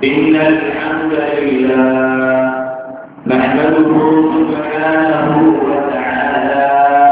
إن الحمد لله نحمده سبحانه وتعالى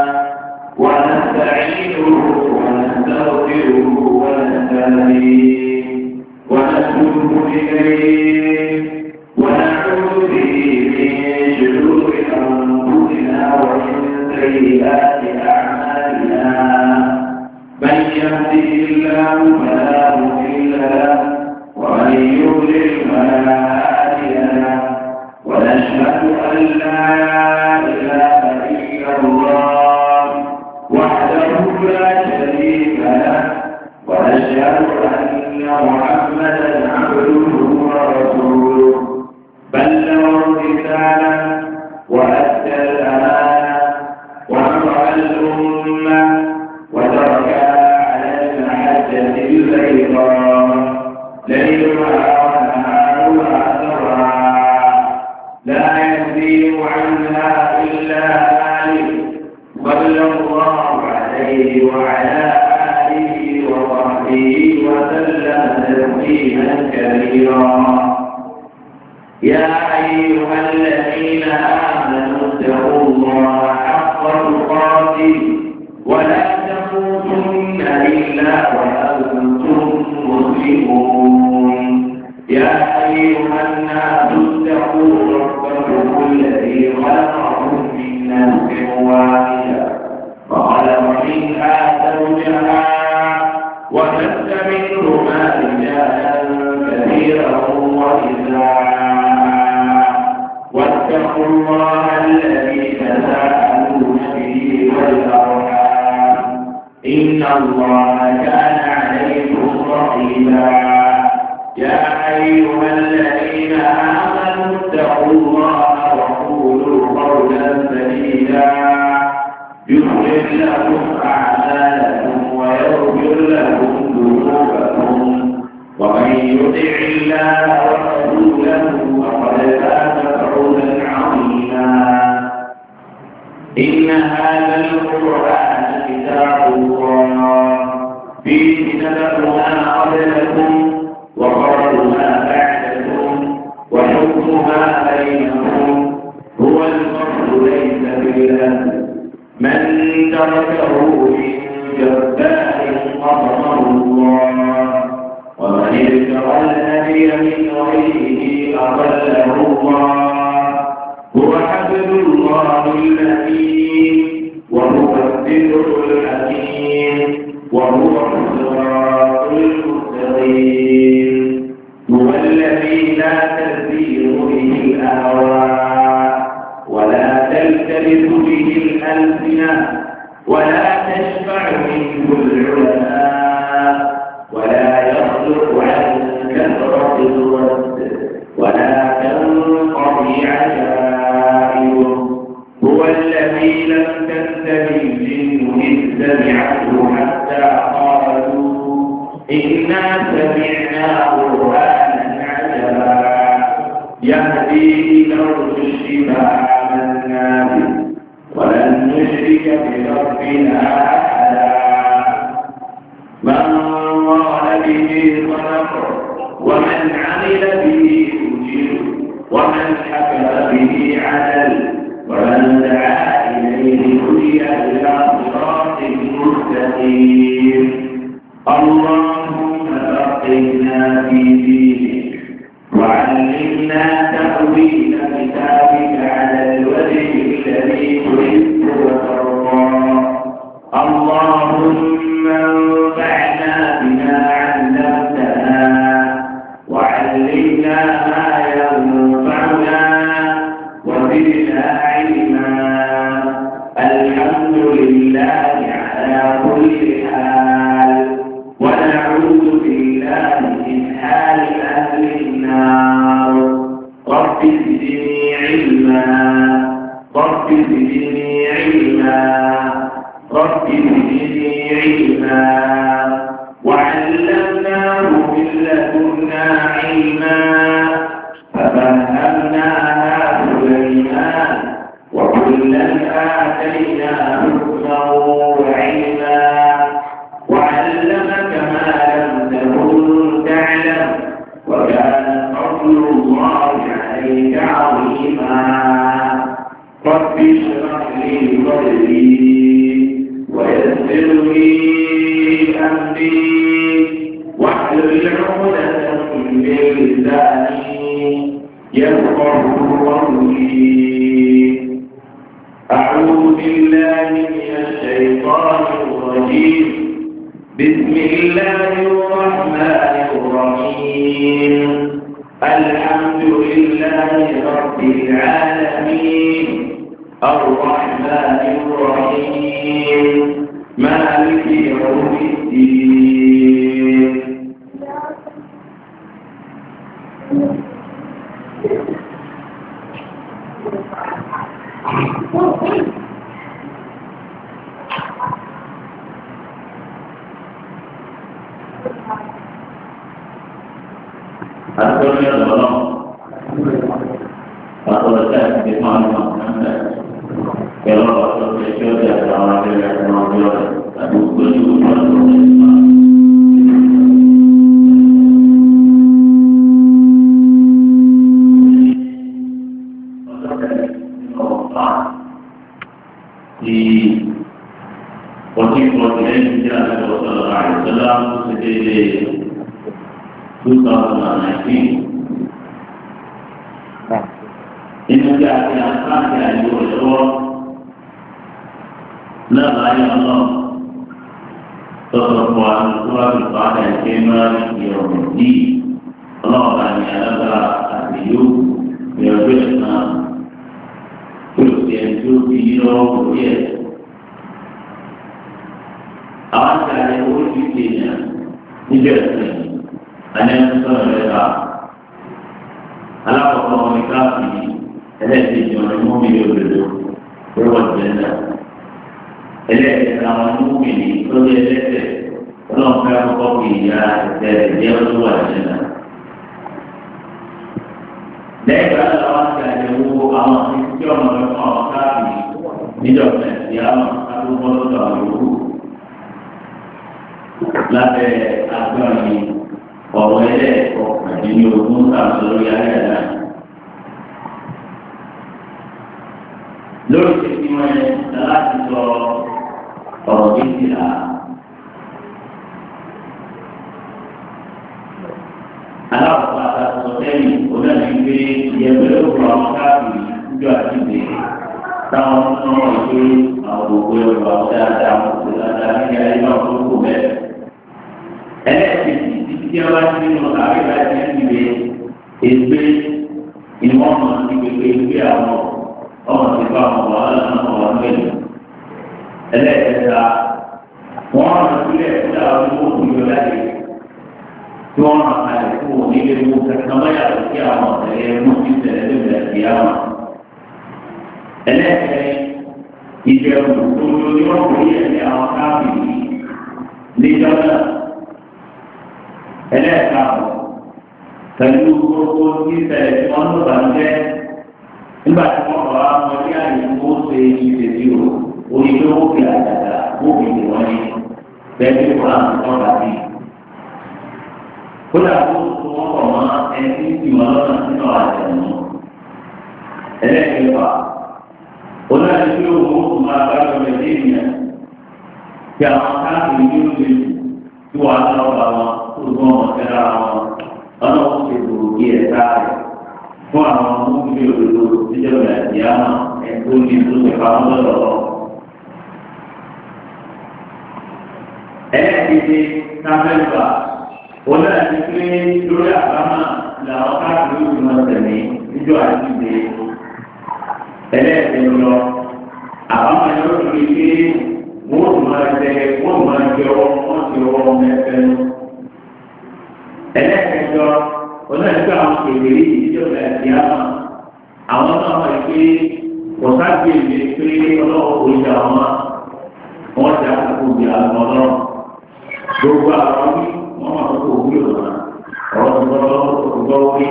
ونستعينه ونستغفره ونستهديه ونتوب إليه ونعوذ به من شرور أنفسنا ومن سيئات أعمالنا من يهده الله فلا مضل له ومن يضلل فلا هادي له ونشهد أن لا إله إلا الله وحده لا شريك له ونشهد أن محمدا عبده ورسوله بلغ الرسالة وأدى الأمانة ونصح الأمة وتركها على المحجة البيضاء ليلها ونهارها سواء لا يزيغ عنها إلا هالك صلى الله عليه وعلى آله وصحبه وسلم تسليما كثيرا. يا أيها الذين آمنوا اتقوا الله حق تقاته ولا تموتن إلا وأنتم مسلمون. يا أيها الناس اتقوا ربكم الذي خلقكم من نفس واحدة وخلق منها زوجها وبث منهما رجالا كثيرا ونساء واتقوا الله الذي تساءلون به والأرحام إن الله كان عليكم رقيبا. يا أيها الذين آمنوا اتقوا الله وقولوا قولا سديدا يصلح لكم أعمالكم ويغفر لكم ذنوبكم ومن يطع الله ورسوله فقد فاز فوزا عظيما. إن هذا القرآن كتاب الله فيه نبأ ما قبلكم وخبر ما بعدكم وحكم ما بينكم هو الفصل ليس بالأمر من تركه من جبار قصمه الله ومن ابتغى الهدي من غيره أضله الله هو حبل الله المتين وهو الذكر الحكيم وهو الصراط المستقيم. هو الذي لا تزيغ به الأهواء ولا تلتبس به الألسنة ولا تشفع منه العلماء ولا يصدق عن كثرة الرد ولا تنقضي عجائبه. هو الذي لم تنتهي الجن إذ سمعته حتى قالوا إنا سمعنا قرآنا عجبا يهدي إلى الرشد فآمنا به ولن نشرك بربنا أحدا. من قال به صدق ومن عمل به أجر ومن حكم به عدل ومن دعا إليه هدي إلى صراط مستقيم. اللهم فقهنا في دينك وعلمنا تأويل كتابك على الوجه الذي تحب وترضى. اللهم انفعنا بما علمتنا وعلمنا ما ينفعنا وزدنا علما. الحمد لله على كل حال ونعوذ بالله من حال أهل النار. رب زدني علما رب زدني علما رب زدني علما. وعلمناه من لدنا علما ففهمناها سليمان وكلا آتينا حكما وعلما وعلمك ما لم تكن تعلم وكان بحمدي واحلل عقدة من لساني يفقهوا قولي. أعوذ بالله من الشيطان الرجيم. بسم الله الرحمن الرحيم. الحمد لله رب العالمين الرحمن الرحيم مالك يوم الدين. Asalnya dalam proses di mana kalau proses itu adalah dengan tapi berjumpa di posisi yang tidak ada dalam sendiri 2019 ini diajarkan dari Allah la ilaha illallah tersebuah surat pada kemar yaumiddin Allah tanya adalah adiyu berbeda terus yang jujur dia awal dari wujudnya dijelaskan hanya sesuatu ala komunikasi elektrik yang mobil itu berwujud elektrik yang mobil itu elektrik kalau kita kopi ya dia berwujud dan kalau orang yang awak itu komunikasi di dalam dia aku mau tahu lalu agar ini ọ̀rọ̀ ẹlẹ́ẹ̀kọ́ àti ní ogún tàbí lórí ayé ẹ̀dá. lórí títí wọn láti sọ ọ̀rọ̀ méjìlá. aláwọ̀ àtàkùn sẹ́yìn onáni pé ìyẹ̀wé òkú àwọn káàkiri ìjọ àti ìgbé táwọn tó ń wọ̀ pé àwọn òkú ẹ̀rọ àwọn dáadáa àwọn òkú dáadáa ní ayé náà tó kù bẹ́ẹ̀. ẹlẹ́ẹ̀kejì tí a bá ti nù àbí bá ti ń gbé ègbé ìwọ̀n mọ̀ ní gbogbo ègbé àwọn ọmọ tí bá wọn wà lọ́nà wọn mẹ́lẹ̀. ẹlẹ́ẹ̀kẹta wọ́n rán sílẹ̀ fún àwọn olùkókò yóò láti tí wọ́n rán kalẹ̀ fún òní ilé mú kankan mọ́yàtọ̀ sí àwọn ọ̀tẹ̀lẹ̀ mú sí tẹ̀lé lóbìnrin sí àwọn. ẹlẹ́ẹ̀kẹrin ìbẹ̀rù tó ní wọ́n kò yẹ ní àwọn káàbì níjọ́ náà. ẹlẹ́ẹ̀kaàbọ̀ pẹ̀lú gbogbo tí ìṣẹ̀lẹ̀ tí wọ́n ń lò bàjẹ́ nígbà tí wọ́n bá wọn ní àyè tó ṣe ìṣèlú o onígbé òkè àjàdà òkè tí wọ́n ní bẹ́ẹ̀ ní wọ́n á tọ́ bàbí. kódà tó wọ́n kọ̀ mọ́ ẹni tí wọ́n lọ́nà nínú àjẹmọ́. ẹlẹ́ẹ̀kẹfà onáyẹ̀dẹ́ òun ó tún máa bá yọ ẹ̀dẹ́ ènìyàn tí àwọn káàkiri yóò ṣe tí wọ́n á lọ́ bá wọn. Gbogbo ọmọ tẹ́lá wọn ọlọ́run ti gbòòrò kí ẹ̀ sáré fún àwọn ọmọbìnrin òdodo níjọba ìyá náà ẹ̀kọ́ ní tó ṣe pamọ́ lọ́wọ́. ẹlẹ́ẹ̀kejì káfẹ́ńtà onáàtí pé lórí àbámà làwọn káàkiri òbí wọn tẹ̀lé níjọ àdìgbé. ẹlẹ́ẹ̀kejì lọ àbámà yóò tóbi pé wọ́n tún máa jẹ wọ́n ti ọwọ́ mẹ́fẹ́ nù. ẹlẹ́ẹ̀kẹjọ onáìjíríà àwọn kékeré ìdíjọba ẹ̀sìn àmà àwọn náà wọ̀ pé kọ̀sáàgbé ìwé pé ọlọ́wọ́ kò jà wọ́n jà kókò bí àwọn ọlọ́run gbogbo àwọn wí wọ́n máa kókò wúlò náà ọ̀rọ̀ tó gbọ́ wí.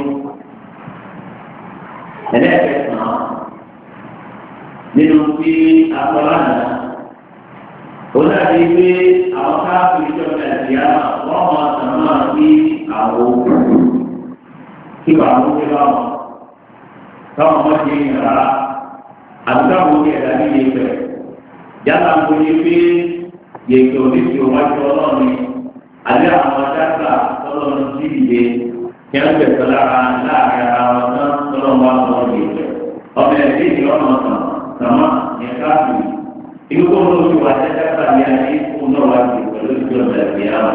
ẹlẹ́ẹ̀kẹsàn-án nínú tí akọ́lá náà onáàdé pé àwọn káàkiri ìjọba ẹ̀sìn àmà wọ́n máa tàn máa sí àwọn òkú kí wàá mú sí báwọn táwọn ọmọ ti ń yàrá àti táwọn òkè ẹ̀dá nílé ìfẹ́ yálà ń bóyá pé yèké oníṣì òwájú ọlọ́ọ̀ni àbí àwọn adágbà tọ́lọ́ọ̀nù sí ìdè kí wọ́n gbẹ̀sọ̀ láàrin ara wọn náà tọ́lọ́ọ̀nù wà lọ́wọ́ yèké ọmọ ẹ̀dẹ́ ìdí ọ̀nà kan sàmà yẹn káàkiri ìlú kó ló ti wà dágbà ní ayé kó náà wá sí pẹ̀lú ìdí ọ̀nà ìdí àwọn.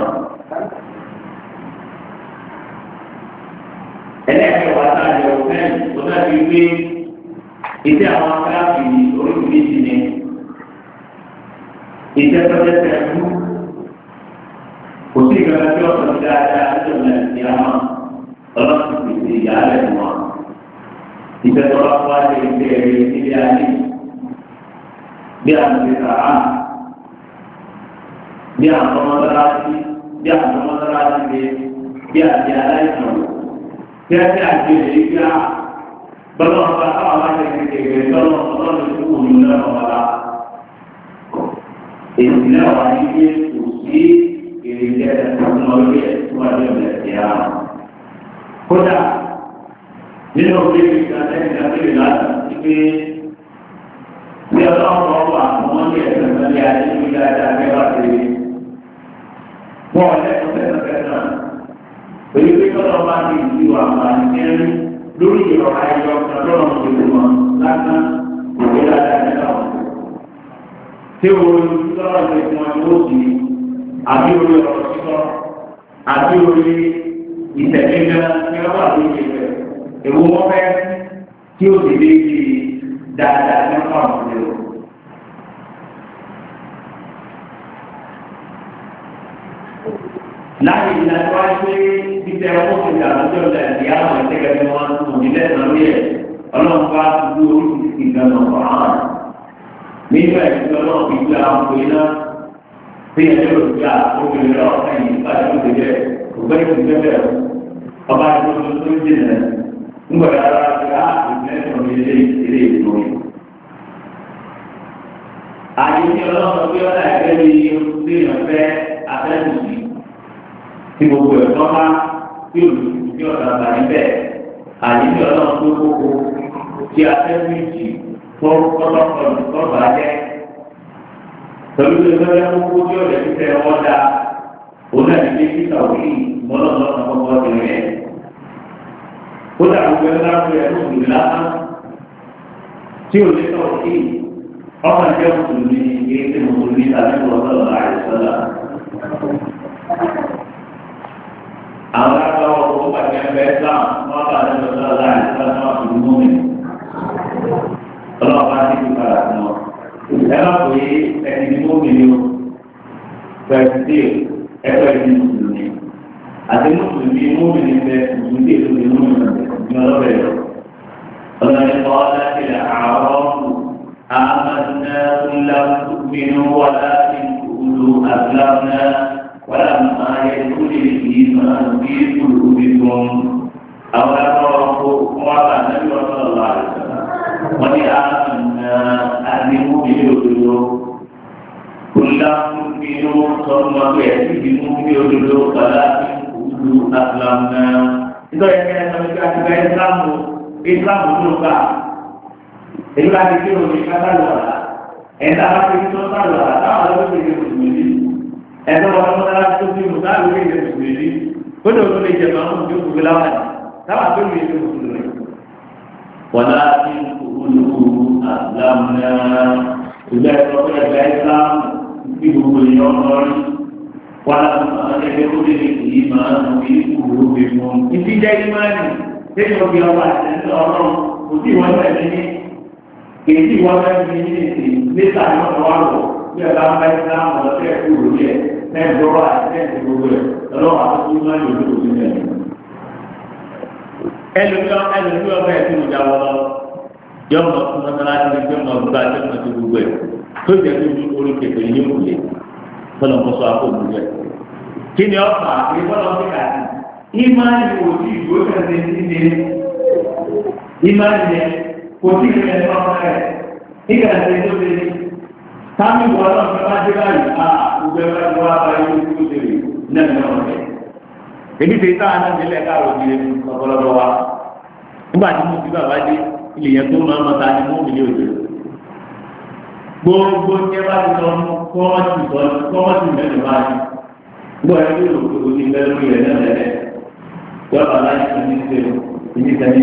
ẹlẹ́ẹ̀kẹ́ wà sáà yọ fẹ́ẹ̀ tó náà fi gbé ìdí àwọn káàkiri oríṣiríṣi ni ìtẹ́tọ́tẹ́tẹ́ ẹ̀kú kò sí ìgbàgbọ́ tí ọ̀sán ti dáadáa nítorí ẹ̀sìn ìyá wọn ọlọ́sìn pèsè ìyá rẹ̀ fún wọn. ìtẹ́tọ́lá fún wa ṣe ìgbé ẹ̀rí nílé ayé bí àwọn ti sàrà bí àwọn ọmọdéláṣí bí àwọn ọmọdéláṣí lé bí àti aláìsàn bí àti àjẹlẹ̀ ìgbà bọ́lá ọba táwọn máa ṣe kékeré tọ́lọ́ ọlọ́run tó kù nínú ẹ̀rọ ọba. èsì náà wà ní ilé kò sí èrèjẹ ẹ̀sìn orí ẹ̀ tó wà ní ọ̀lẹ̀ ẹ̀sìn ara. kódà nínú òbíbi kan lẹ́yìn abẹ́rẹ́ láti ti pé bí ọlọ́run ọ̀pọ̀ àwọn ní ẹ̀sìn ìgbàlẹ̀ ayé ní dáadáa bí wọ́n ti rí. wọ́n lẹ́kọ̀ọ́ fẹ́ẹ́ náà pẹ̀lú pé tọ́lọ́ bá ti ìlú àǹfààní kẹrin lórí ìrọ̀ ayọ̀ kan lọ́rùn ìlú wọn lásán òwe dáadáa nígbà wọn. tí orí lọ́rọ̀ lè fún wọn yóò sì àbí orí ọ̀rọ̀ sísọ àbí orí ìtẹ̀lé náà ní wọ́n wà lórí ìfẹ́ èwo wọ́n fẹ́ tí ó sì lè di dáadáa ní ọ̀pọ̀ àwọn ọ̀rẹ́ o. láti ìlànà wá pé títẹ ọkọ̀ ti dàgbàjọ́ ọ̀la ìdí àwọn ìtẹ́gẹ́ ni wọ́n tún òní lẹ́sàn-án rí ẹ̀ ọlọ́run bá dúró oríṣiríṣi ìgbàna ọ̀hán. nínú ẹ̀sìn ọlọ́run fi gbé àwọn òwe náà bí ẹjọ́ òṣìṣẹ́ àkókòrò lọ́wọ́ ẹ̀yìn ìbájú tó dé ògbẹ́ ìgbẹ́ bẹ̀rẹ̀ ọba ìgbọ́dọ̀ tó ń jìnà ńgbọ̀dọ̀ ara ti á ìgbẹ́sọ̀ ilé ìlú rẹ̀. àyè ní ọlọ́run bí ọ̀la ẹ̀gbẹ́ ni bí ọ̀fẹ́ afẹ́sùsì tí gbogbo ẹ̀tọ́ bá tí olùsùn tí ọ̀dà bá níbẹ̀ àyè ní ọlọ́run tó kókó tí afẹ́sùsì tọ́ba jẹ́ pẹ̀lú ìgbẹ́lẹ́ gbogbo tí ó lè fi tẹ ọwọ́ dá òun náà ní bí títà òkè mọ́lọ́lọ́ àkọ́kọ́ ti rẹ̀ ó dà gbogbo ẹgbẹ́ láti rẹ̀ tó gbòdì lásán tí ò lè tọ̀ òkè ọkàn jẹ́ mùsùlùmí èyí tí mùsùlùmí tàbí ọ̀sọ̀rọ̀ àìsọ́lá. àwọn akáwọ̀ owó pàṣẹ ẹgbẹ́ islam wọ́n bá àdéhùn ọ̀sọ̀rọ̀ àìsọ́lá náà fi mú mi ọlọ́ọ̀bá ti fi padà fún ọ. ẹ má pè é ẹni ní mọ́mìnì o pẹ̀sìtì ẹgbẹ́ ẹni mùsùlùmí àti mùsùlùmí mọ́mìnì bẹ mùsùlùmí èso ní mọ́mìnì ní ọlọ́bẹ̀ yọ. ọlọ́ni kọ́ láti rà àárọ̀ àmàlà ńlá mímú wà láti kúlù àbúláwùná wà láti máa yẹ kúlù yìí máa bí kúlù bí fún àwọn akọ́rọ̀ kó wọ́n bá nàbí wọ́n sọ̀rọ̀ láàrin wọ́n ní àdìmú mi ní òdodo kòlá mi ní sọ́nù ọgbẹ́ ìdìmú mi ní òdodo kàlá ìlú àfúlàmù nítorí ẹgbẹ́ ẹ̀sán ní ká ti gba ìsìlámù tó gbà èyí bá ti kírun ní ká sálù ọ̀la ẹ̀dá bá ti tó sálù ọ̀la táwọn ọlọ́wọ́ ti di mùsùlùmí ẹ̀dá wọn lọ́wọ́ dára tó fi mùsùlùmí lè di mùsùlùmí ó lè wọ́n lè jẹ màá mú ìjókòó gbé láwọn táwọn àgbẹ̀ mi lè di mùsùlùmí. ولكن قولوا أسلمنا إذا استطيع الإسلام في اليوم ولما يدخل الإيمان في قلوبكم في إيمان تجرب يا الله الله وفي وجه كيف وجه ليس على الوارد يا الله الإسلام ولا تقول لي نجرب تقول الله أعطى الإيمان يدخل ẹlòmí ọba ẹtí mo jáwọ́ lọ yọmọ fún mọ́sálásí ní yọmọ gba yọmọ ti gbogbo ẹ tó jẹ tó ní orí kẹfẹ yìí kò lè fọlọ kó sọ àpò gbogbo ẹ. kí ni ọkọ àti fọlọ ti kà sí ìmáàlì kò tí ìdúró kẹsẹ ní ní ìmáàlì yẹn kò tí ìrìn ẹ̀ lọ́wọ́ rẹ̀ nígbà tí ó ṣe ní sáàmì wọ́n náà fẹ́ bá dé báyìí gbogbo ẹ bá ti wá bá yóò tó ṣe rí náà ní ọ̀rẹ́. èmi ti sáà náà nílẹ̀ káàró ìdílé ọ̀pọ̀lọpọ̀ wa nígbà tí mo ti bàbá dé ilé yẹn tó máa ń mọta ni mo mi ní òjò gbogbo tí ẹ bá ti sọ kọ́mọ́tì mẹ́rin báyìí gbọ́ ẹ bí òkú ti bẹ́ẹ̀ lórí ẹ̀ náà lẹ́lẹ́ yọ̀ọ̀bà láti fi ní ṣe ìníkẹ́ni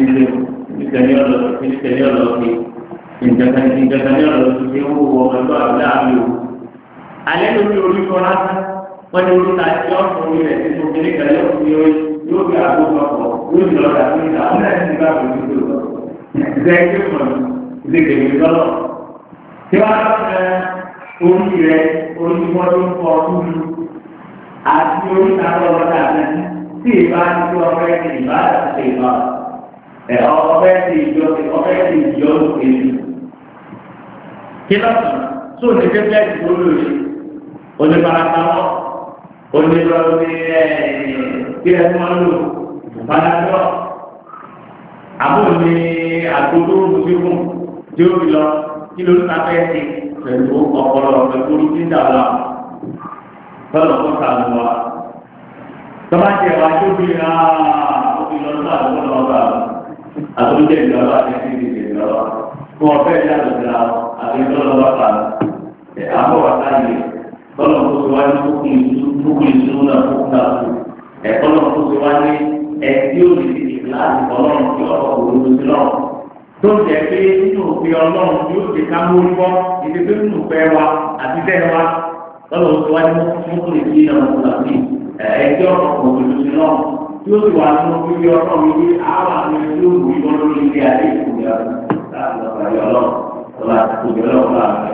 ọlọ́ọ̀kì ìjẹ̀kẹ́ni ọlọ́ọ̀kì ṣe ń wò ọmọ ẹgbẹ́ àbúlé àmì o. alẹ́ lórí orí kọ́ lásán wọ́n ní orí ta ṣe ọ̀fọ̀ orí rẹ̀ nínú kékeré yóò fi àgbo papọ̀ yóò fi lọ́ọ̀dà fún ìta wọ́n náà ti bá òkú tó lọ. ìgbẹ́ mọ̀ ìdíkèmí lọ́lọ́ tí wọ́n á fẹ́ orí rẹ̀ orí wọn tó ń fọ ọdún àti orí ta lọ́wọ́ dáadáa tí ìbá ti tó ọ̀fẹ́ ti ìbá àti ìbá ọ̀fẹ́ ti ìjọ òkèlú. kí lọ́sàn tó ní kẹ́kẹ́ ti tó lórí oníbàrátáwọ̀ onílọ́ọ̀dún kí ẹ máa lò ìbádàjọ́ àbò ní àgbòdo mùsùlùmí tí ó fi lọ kí ló ń ta fẹ́ ti pẹ̀lú ọpọlọ pẹ̀lú orí tí ń dà wá lọ́nà tó ta lù wá. tọ́ba jẹ́ wa tó fi ra òbí lọ sí àdúgbò lọ́wọ́ àtúndé ìjọba àti ìdíje ìjọba fún ọ̀fẹ́ ìjà lọ́síra àti ìjọba pa àbọ̀ wà sáyé lọ́nà tó ti wá ní fúkú ìṣúná náà fúkú náà fún lọ́nà tó ti wá ní ẹtí ó lè di ìlànà ọlọ́run tí ọ̀rọ̀ òwúrò sí lọ́rùn tó jẹ́ pé nínú òfin ọlọ́run yóò ti ká mórí bọ́ ìdíje nínú fẹ́ wa àti tẹ́ wa lọ́nà tó ti wá ní fúkú ìṣúná náà fún ẹjọ́ òṣèlú sí náà tí ó sì wà nínú fífi ọkọ̀ mi ní àwọn àmì tí ó wù ìbọn lórí ilé ayé ìkùnjẹ láti lọ́kàn yọ lọ lọ́la ìkùnjẹ lọ́wọ́ láàbẹ̀.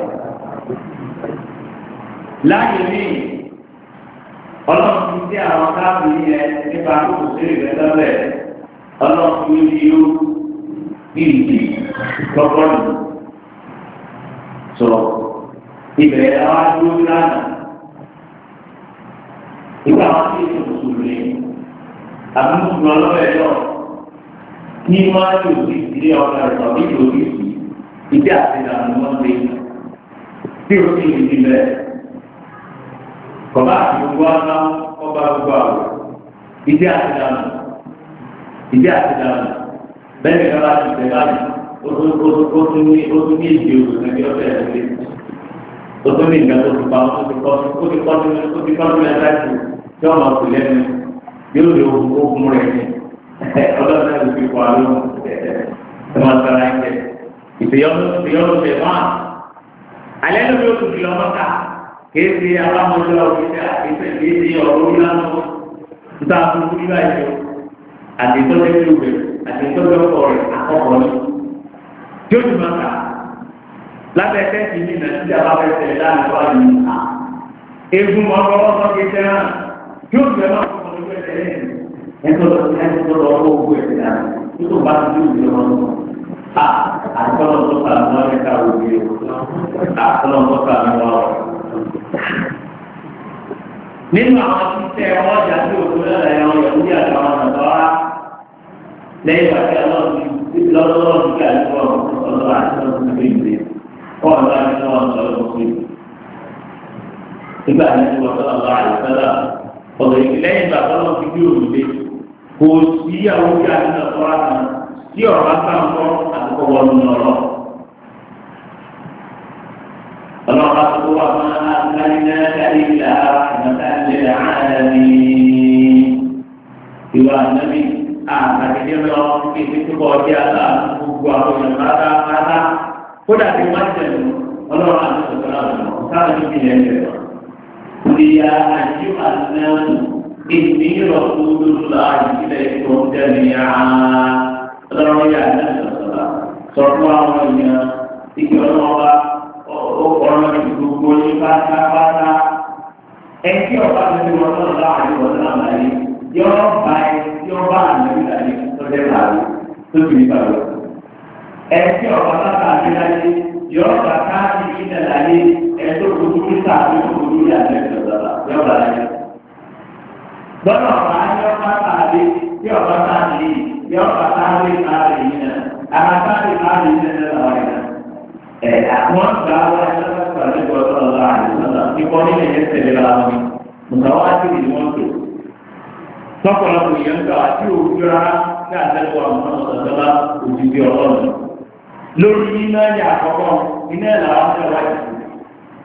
láyé ní ọlọ́run ti dé àwọn káàbì yẹn nípa àkókò sí ìrẹsẹ́lẹ̀ ọlọ́run ti ní yóò bí ìdí lọ́kọ́nù sọ ìbẹ̀rẹ̀ àwọn adúlọ́ lánàá. Ìgbà wọn ti ṣe mùsùlùmí àbí mùsùlùmí ọlọ́wọ́ ẹ̀yọ́ ní wọ́n á yóò di ìdílé ọ̀gá rẹ̀ tàbí yóò di ìdí àti ìdààmú wọn lé tí o ti yìí ti bẹ́ẹ̀. Kọ̀bá àti gbogbo ọ̀nà ọba gbogbo àwọ̀ ìdí àti ìdààmú bẹ́ẹ̀ ni kọ́lá ti tẹ̀ báyìí ó tún ní ìdí òkú nàbí ọ̀fẹ́ ẹ̀ ó tún ní ìgbà tó ti pa ó ti kọ́ sí ẹ̀ka ìtù tí wọ́n máa kú lẹ́nu yóò lè ogun rẹ̀ ní ọlọ́run náà ló fi kọ́ àlọ́ ẹ̀ máa tẹ̀ra ẹ̀jẹ̀ ìfìyọ́nù ṣe máa alẹ́ ló yóò tún fi lọ́mọ ká kéé ṣe alámọ̀jọ́ ìṣe ọ̀rọ̀ orí lánàá níta fún orí báyìí àti ìtọ́jú ìlú rẹ̀ àti ìtọ́jú ọkọ̀ rẹ̀ àkọ́kọ́ ní yóò tún máa kà lábẹ́ tẹ́sí ní nàìjíríà bá fẹ́ tẹ̀lé láàrin wá ní ìhà egun ọlọ́wọ́ sọ́kè tẹ́rán yóò fẹ́ máa fún ọdún ẹ̀sẹ̀ lẹ́yìn ẹ̀tọ́ lọ́wọ́ owó ẹ̀sẹ̀ náà tó bá ti dé òjò wọn lọ. àtọ́nà tó ta àwọn ẹ̀ka òbí o àtọ́nà tó ta àwọn ọ̀rọ̀. nínú àwọn títẹ̀ ọjà tí òkú lẹ́la ẹ̀rọ yẹ̀wò ní àtàwọn àtàwá lẹ́yìn àti ọlọ́run kí àdúgbò ọlọ́run àti ọlọ́run kọ́ọ̀lù láti ní wọn sọ̀rọ̀ lọ́sí. Nígbà tí wọ́n sọ̀rọ̀ lọ́wọ́ àìsọ́lá, ọ̀dọ̀ ìlẹ́yìn ìgbà tó lọ́ọ́ fi bí òrùlé, kò sí àwọn ojú àti ọ̀sọ́rọ̀ kan tí ọ̀rọ̀ bá ń kọ́ àtúkọ̀ wọnú lọ́rọ̀. Ọlọ́run àti wà máa ń láyé náà kárí ìlà àmọ́tálẹ̀ àárín ìwà ànábì àtàkìdé lọ kí ètò kọ́ ọdí aláàbò gbogbo àwọn èèyàn pátápátá. Kódà tí wọ́n ti tẹ̀lé ọlọ́run àti ìṣòro àwọn ọ̀sán ní ìpínlẹ̀ ẹ̀jẹ̀ lọ. Kùdìyà àjú àtìlẹ́wọ̀n ìní ìrọ̀kúndùn láàyè ìpínlẹ̀ ètò ìjẹ́ni ọlọ́run yà ní ìṣòro sọ fún àwọn èèyàn ìgbẹ́ ọlọ́wọ́ ọ̀rọ̀ ìgbogbo ní pátápátá. Ẹtí ọ̀pá ti fi wọn lọ́nà láàyè ọ̀sán àlàyé yọ bá ẹ tí ó bá àlẹ́ ìlàyé tó dé láàyè tó fi nípa lọ. Ẹtí ọ̀pá sábà àgbéláyé yọ bàtà ní ìdàláyé ẹ̀tọ́ gbogbo níta àti gbogbo ní àlẹ́ ìjọba yọ bá láyé. Gbọ́dọ̀ ọ̀pá yọ bàtà àlẹ́ tí ọ̀pá sáàlì yọ bàtà àlẹ́ ìkàlẹ̀ yìí náà àbàtà àlẹ́ ìkàlẹ̀ yìí náà lọ́wọ́ yìí náà. Àwọn gbà wá ẹ̀ṣọ́ pàdé gbọ́dọ̀ ọ̀la àdìsọ́nà kíkọ́ nílẹ̀ yẹn tẹ̀lé ra wọn ni mùsàwá ti di wọn tó. Sọ́kọ̀lọ́kọ̀ yẹn ń gbà àti òwúrọ̀ rárá kí àtẹ́kọ̀ọ́ àwọn ọ̀sán òjijì ọlọ́run. Lórí iná ní àkọ́kọ́ iná ìlà wọn fẹ́ wáyé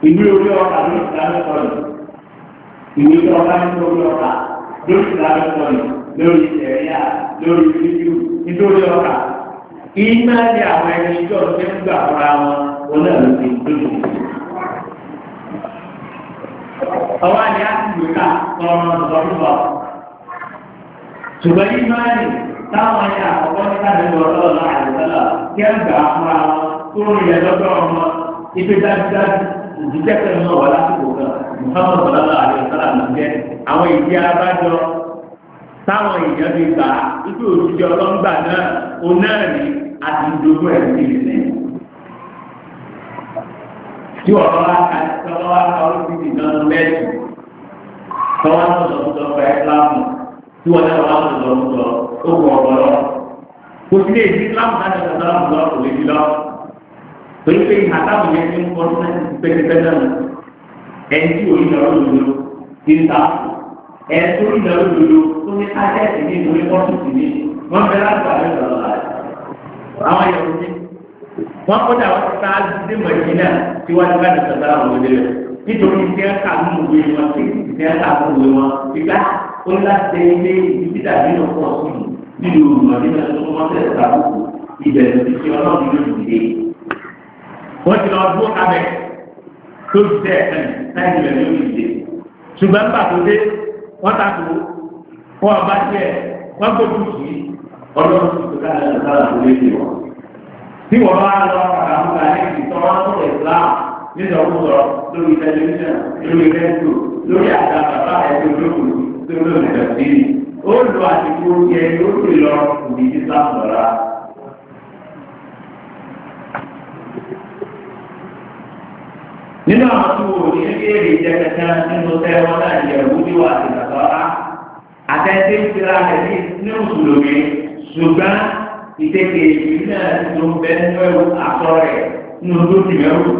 ìwé orí ọkà lórí ìsìlámù sọ̀rọ̀ ìwé ọkà nítorí ọkà lórí ìsìlámù sọ̀rọ̀ lórí ìṣẹ̀ríà lórí fídíò nítorí ọkà iná ní àwọn ẹni ìjọ ṣe ń gbà fúnra wọn onáàlú ti lójú. ọwọ́ ni a ti gbé ká ọ̀rọ̀ ọ̀dọ́dúnbọ̀ ṣùgbọ́n ìmáàlì táwọn ẹ̀yà àkọ́kọ́ ní káàdì ọlọ́ọ̀lá àìsọ́lá kí ẹ gbà fúnra wọn tó ń yẹ lọ́dọ̀ ọmọ ibi dájúdájú ìdíjẹ́pẹ̀ náà wà lásìkò kan Muhammad sallallahu alaihi wasallam ló jẹ́ àwọn ìdí abájọ táwọn èèyàn fi gbà ibi òṣìṣẹ́ ọlọ́ngbà náà onáàrí àti ìdógún ẹ̀ sí ilẹ̀. tí ọ̀rọ̀ wa ká tọ́wọ́ wa ká orí ti dán mẹ́tì tọ́wọ́ náà sọ̀tọ̀ fẹ́ láàmù tí wọ́n náà wà sọ̀tọ̀ ó kọ̀ ọ̀rọ̀ lọ. kò sí lè di láàmù náà sọ̀tọ̀ láàmù lọ kò lè di lọ. torí pé àtàwọn yẹn ti ń kọ́ pẹ́ẹ́pẹ́ náà ẹni tí òyìn lọ́rọ́ lòdò ti ń ta ẹni tó ń lọ́rọ́ lòdò tó ní ájẹ́sì ní ìwé pọ́sùtì ní wọ́n fẹ́ láti wà lẹ́sọ̀ lọ́la rẹ̀. àwọn yòókù ní wọ́n kọjá wọ́n ti sáá dé mọ̀jìnà tí wọ́n ti bá ti sọ̀tà àwọn ọmọdé rẹ̀ nítorí ìṣe ẹ̀ka nínú ìwé wọn tí ìṣe ẹ̀ka nínú ìwé wọn ìgbà ó ní láti ṣe ilé ibi dàbí ní ọkọ̀ ọ̀sùn nínú ìmọ̀lẹ́nà tó wọ́n fẹ́ sàbùkù ìbẹ̀rẹ̀ ti ṣe ọlọ́run lójú ìdè. wọ́n ti lọ dúró kábẹ́ tó ti tẹ̀ ẹ̀ láì bẹ̀rẹ̀ lójú ìdè. ṣùgbọ́n nígbà tó dé wọ́n takò wọ́n bá tiẹ̀ wọ́n gbójú sí ọlọ́run tó ká tí wọ́n bá lọ àkàmúkà ní ìtọ́wọ́n tó Islam nínú ọkùnrin lórí tẹlifíṣàn lórí rẹ́díò lórí àga bàbá ẹgbẹ́ olókùn tó lórí ìdọ̀tí ó lọ àtìkú yẹ ó lè lọ òbí Islam lọ́la. nínú àwọn tó wò ní ẹgbẹ́ ìjẹ kẹta nínú tẹ́wọ́n náà yẹ wúdí wà sí ìdàgbọ́ra àtẹ́tẹ́ ìṣẹ́ra rẹ̀ ní mùsùlùmí ṣùgbọ́n ìtẹ̀kẹ̀ ìlú náà ló ń bẹ nínú ẹ̀rù àtọ́ rẹ̀ nínú tó ti mẹ́rù.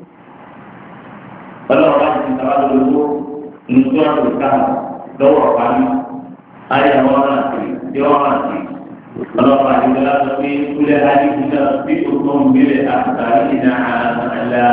ọlọ́run bá ti ti sábà lọ́wọ́ nínú ọ̀rọ̀ ìkáàmù lọ́wọ́ ọ̀pánu ayé àwọn ọ̀rọ̀ àti tí wọ́n wà sí. ọlọ́run bá ti gbọ́dọ̀ sọ pé kúlẹ̀ ayé kúlẹ̀ bí òkú ń gbélé àtàrí náà àlá.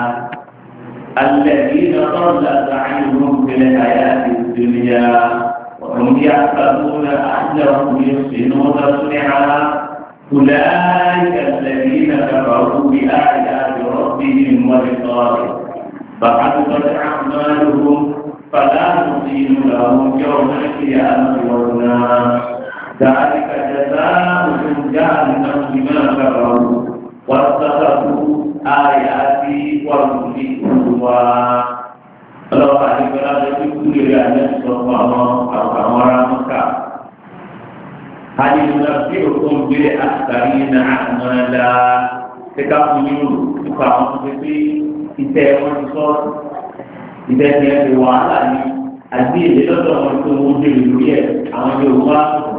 الذين ضل سعيهم في الحياة الدنيا وهم يحسبون أنهم يحسنون صنعا أولئك الذين كفروا بآيات ربهم ولقائه فحبطت أعمالهم فلا نقيم لهم يوم القيامة وزنا ذلك جزاؤهم جهنم بما كفروا واتخذوا آياتي ورسلي هزوا ọlọ́wọ́ àdìgbọ́lá ló ti kú lórí àjẹsọ fún àwọn ará mọ́ká. Àdìgbọ́lá bí òkun gbé àtàrí náà máa la kíkà fún yóò nípa àwọn tó fi pé ìtẹ́ wọn ti sọ ìtẹ́ ti ẹ̀ ti wàhálà ní àti èdè lọ́dọ̀ wọn tó wọ́n dé lórí ẹ̀ àwọn yóò wá sọ̀rọ̀.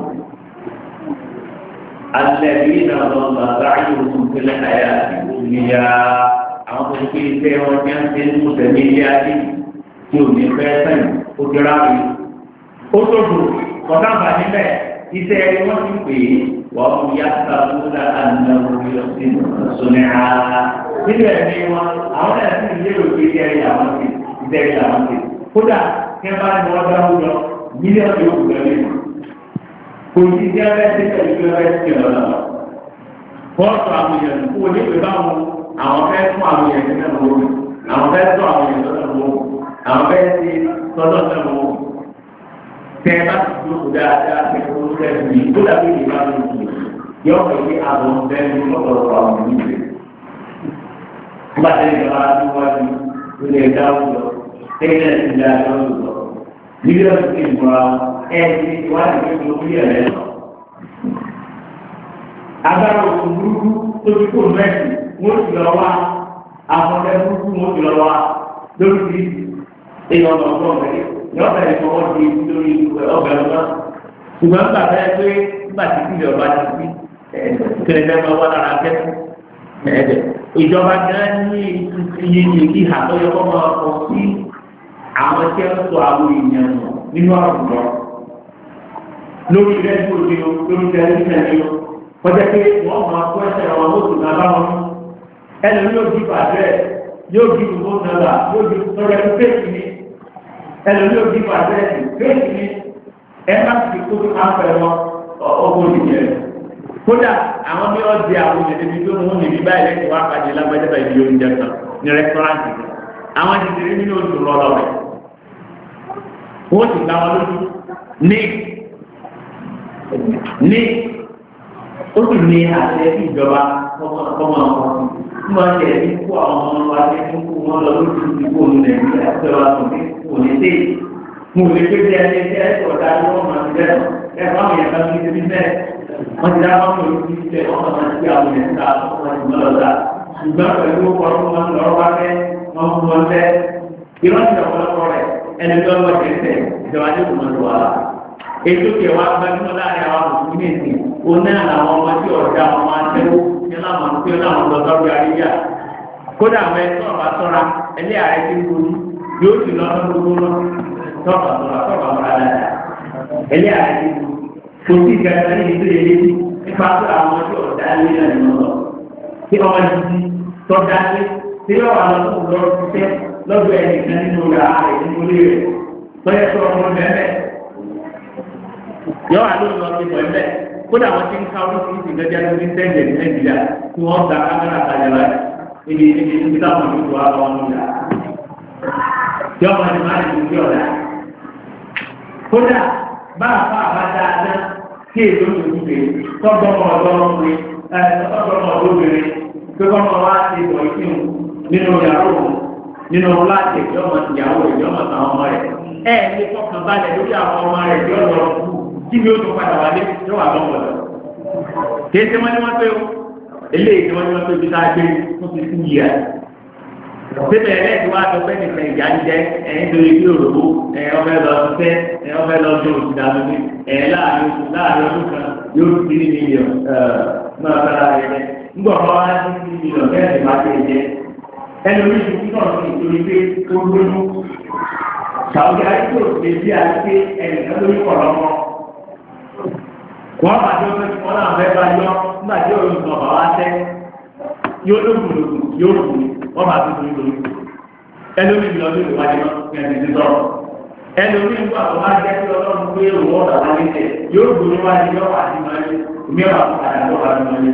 Alẹ́ bí náà lọ́ọ́ bàbá yóò fún kílẹ̀ àyà àti ìyá àwọn tó fi ìtẹ́ wọn ní àti ẹ̀ ń mú tẹ̀lé ilé ayé tí o ní fẹ́ sẹ́yìn o ti rárí o tó dùn kọ́tà bá níbẹ̀ iṣẹ́ ẹni wọ́n ti pè é wọ́n mú yàtọ̀ àbúrò àdínàwó yọ̀sí sọ̀nì ààrà níbẹ̀ ni wọn àwọn ẹ̀sìn ìlérò pé iṣẹ́ ẹ̀yà wọn ti iṣẹ́ ẹ̀yà wọn ti kódà kí ẹ bá ní wọn dáwọ́ lọ mílíọ̀nù yóò gbẹ lé kò sí iṣẹ́ ẹ̀rẹ́ ti tẹ̀lé bí ẹ̀rẹ́ ti lọ lọ. Bọ́ọ̀sù àwọn èèyàn kò ní pè báwọn àwọn fẹ́ fún àwọn èèyàn náà wọ́n àwọn fẹ́ tọ́ àwọn èèyàn náà wọ́n àwọn bẹ́ẹ̀ ti tọ́lọ́ náà wọ́n tẹ́ ẹ bá ti dúró dáadáa tẹ́ ẹ kó tẹ́ ẹ bí kó dàbí ìgbà tó kù yọ ọ̀pọ̀ ìwé àbọ̀ bẹ́ẹ̀ ní ọ̀pọ̀lọpọ̀ àwọn ìlú rẹ̀. nígbà tẹ́ ẹ bá ti wájú ó lè dá òjò tẹ́lẹ̀ ti dá òjò mílíọ̀nù ti múra ẹ ti wádìí tó kú yẹ̀ lẹ́nu. agbára òkú burúkú tó ti kó mẹ́sì wọ́n ti lọ wá àwọn ẹ̀ burúkú wọ́n ti lọ wá lórí ti èèyàn ọ̀nà ọ̀gbọ́n rẹ̀ yọ bẹ̀rẹ̀ fọwọ́ di lórí ọgbà ọ̀gá ṣùgbọ́n nígbà bẹ́ẹ̀ pé nígbà tí kílẹ̀ ọba ti fi kẹlẹ́dẹ́ máa wá lára kẹ́kọ̀ọ́ ẹ̀ẹ́dẹ̀ ìjọba gan ní iye ìhà tó yẹ kó máa kọ sí àwọn tí wọ́n sọ àwọn èèyàn nínú àwùjọ lórí rẹ́díò ni o lórí tẹlifíṣàn ni o kọjá pé wọ́n máa kó ẹsẹ̀ wọn ó sì máa bá wọn ẹnu yóò di bàjẹ́ yóò di gbogbo nàlá yóò di tọ́jà tó fèsì ní ẹlòmí yóò di pàṣẹ́sì fèsì ní ẹ má ti kó tó máa fẹ́ wọn ọkọ̀ òdìjẹ́ kódà àwọn bí wọ́n di àwọn ìdíbi tó mú níbi báyìí lẹ́yìn wá pàdé lágbàjẹ́bà ìdí oúnjẹ kan ní rẹ́sítọ́rántì àwọn ìdílé nínú oṣù lọ́lọ́ rẹ̀ wọ́n ti gbà wọn lójú ní ó sì ní àṣẹ sí ìjọba kọ́mọ ọmọ ṣe ẹ̀mí kó àwọn ọmọ wa ṣe ń kó wọn lọ lójú ìdìbò ní nàìjíríà tó wà tó ní kò ní dé mo lè gbé bí ẹni ṣe ẹ̀sọ̀ ọ̀dà ni wọ́n máa ti dẹ́nu ẹ̀fọ́ àwọn èèyàn kan ti ṣe bísẹ̀ wọ́n ti dáná wọn lórí ti ṣe wọ́n máa ti àwọn èèyàn ta wọ́n ti mọ́ lọ́dà ṣùgbọ́n pẹ̀lú ọkọ̀ wọn lọ́rọ́ wá fẹ́ wọ́n fún wọn fẹ́ ìrántí ọ̀pọ̀lọpọ̀ rẹ̀ ẹni tó lọ́wọ́ ṣẹ̀ṣẹ̀ ìjọba tó kù mọ́tò wà. Ètò ìkẹwà gbajúmọ̀ láàrin àwọn mùsùlùmí nìsín oní àwọn ọmọ tí ọ̀dà ọmọ atẹ́wó ní láwọn tí ó láwọn lọ sọ́rọ́ àríyá. Kódà àwọn ẹ̀tọ́ ọ̀bà sọ́ra ẹlẹ́ ààrẹ tí ń gbóni yóò sì lọ sọ́dún gbogbo lọ tọ́ọ̀bà sọ́ra tọ́ọ̀bà mọ́ra dáadáa. Ẹlẹ́ ààrẹ tí ń gbóni kò sí ìgbàgbọ́ ní ìdílé yẹn nípa tó àwọn tí ọ̀dà lé náà ní lọ. Kí ọmọ jíjí tọ́jà lé tí yóò wà lọ́dọ̀ ẹnìkan nínú yàrá rẹ̀ nínú ilé rẹ̀ lọ́yẹ̀ tó ọmọ bẹ́ẹ̀ yọ àlóyún lọ sí pẹ̀lẹ́ kódà wọ́n ti ń ká oríṣiríṣi gẹ́gẹ́ lórí sẹ́ńdẹ̀ ní nàìjíríà tí wọ́n gba kámẹ́rà kalẹ̀ láì ibi táwọn ìlú wa lọ́wọ́ nígbà tí ọmọ ẹni máa ń lu sí ọ̀dà kódà bá a fà bá dáadáa kí èso tó ti gbé tọ́gbọ́n ọ̀dọ́rùn-ún pé kọ́mọ wá ti bọ̀ ìkíhùn nínú yàrá òun nínú láti ìjọba ìyàwó ìjọba àwọn ọmọ rẹ̀ ní fọkàn balẹ̀ lórí àwọn ọmọ rẹ̀ tí ó lọ fún kí ni ó tó padà wálé tó wà lọ́wọ́ lọ. kìí ṣe wọ́n ní wọ́n pé o eléyìí tí wọ́n ní wọ́n pé ibi tá a gbé fún ti fún yìí rẹ̀. síbẹ̀ ẹlẹ́ẹ̀tì wá sọ pé nìkan ìjà ń jẹ ẹ̀yìn torí bí òròbó ọbẹ̀ lọ ṣiṣẹ́ ọbẹ̀ lọ sí oṣù dànù ní láàrin ọdún kan yóò ti ní mílíọ̀n náà sára rẹ̀ ńgbọ̀n wá sí mílíọ̀n kẹ́ẹ̀sì máa ṣe jẹ ẹlòmí ìṣòkú náà sì torí pé ó gbójú ṣàwùjọ àìsí òṣèlú bí àti ẹnìkan lórí ọ̀rọ̀ wọn. wọ́n bá jọ pé wọ́n náà fẹ́ bá yọ nígbà tí òun ìgbọ̀n bá wá tẹ́ yóò lóògùn yóò kù wọ́n bá tuntun lórí. ẹlòmí ìlọ lórí ìwádìí náà kí ẹni ti sọ̀rọ̀. ẹlòmí ìgbà tó bá jẹ́ pé ọlọ́run pé òun ọ̀dà wá ní tẹ̀ yóò gbóni wájú yọ wà sí máa yẹ ìmẹ́wàá fún padà lọ́wọ́ àti máa yẹ.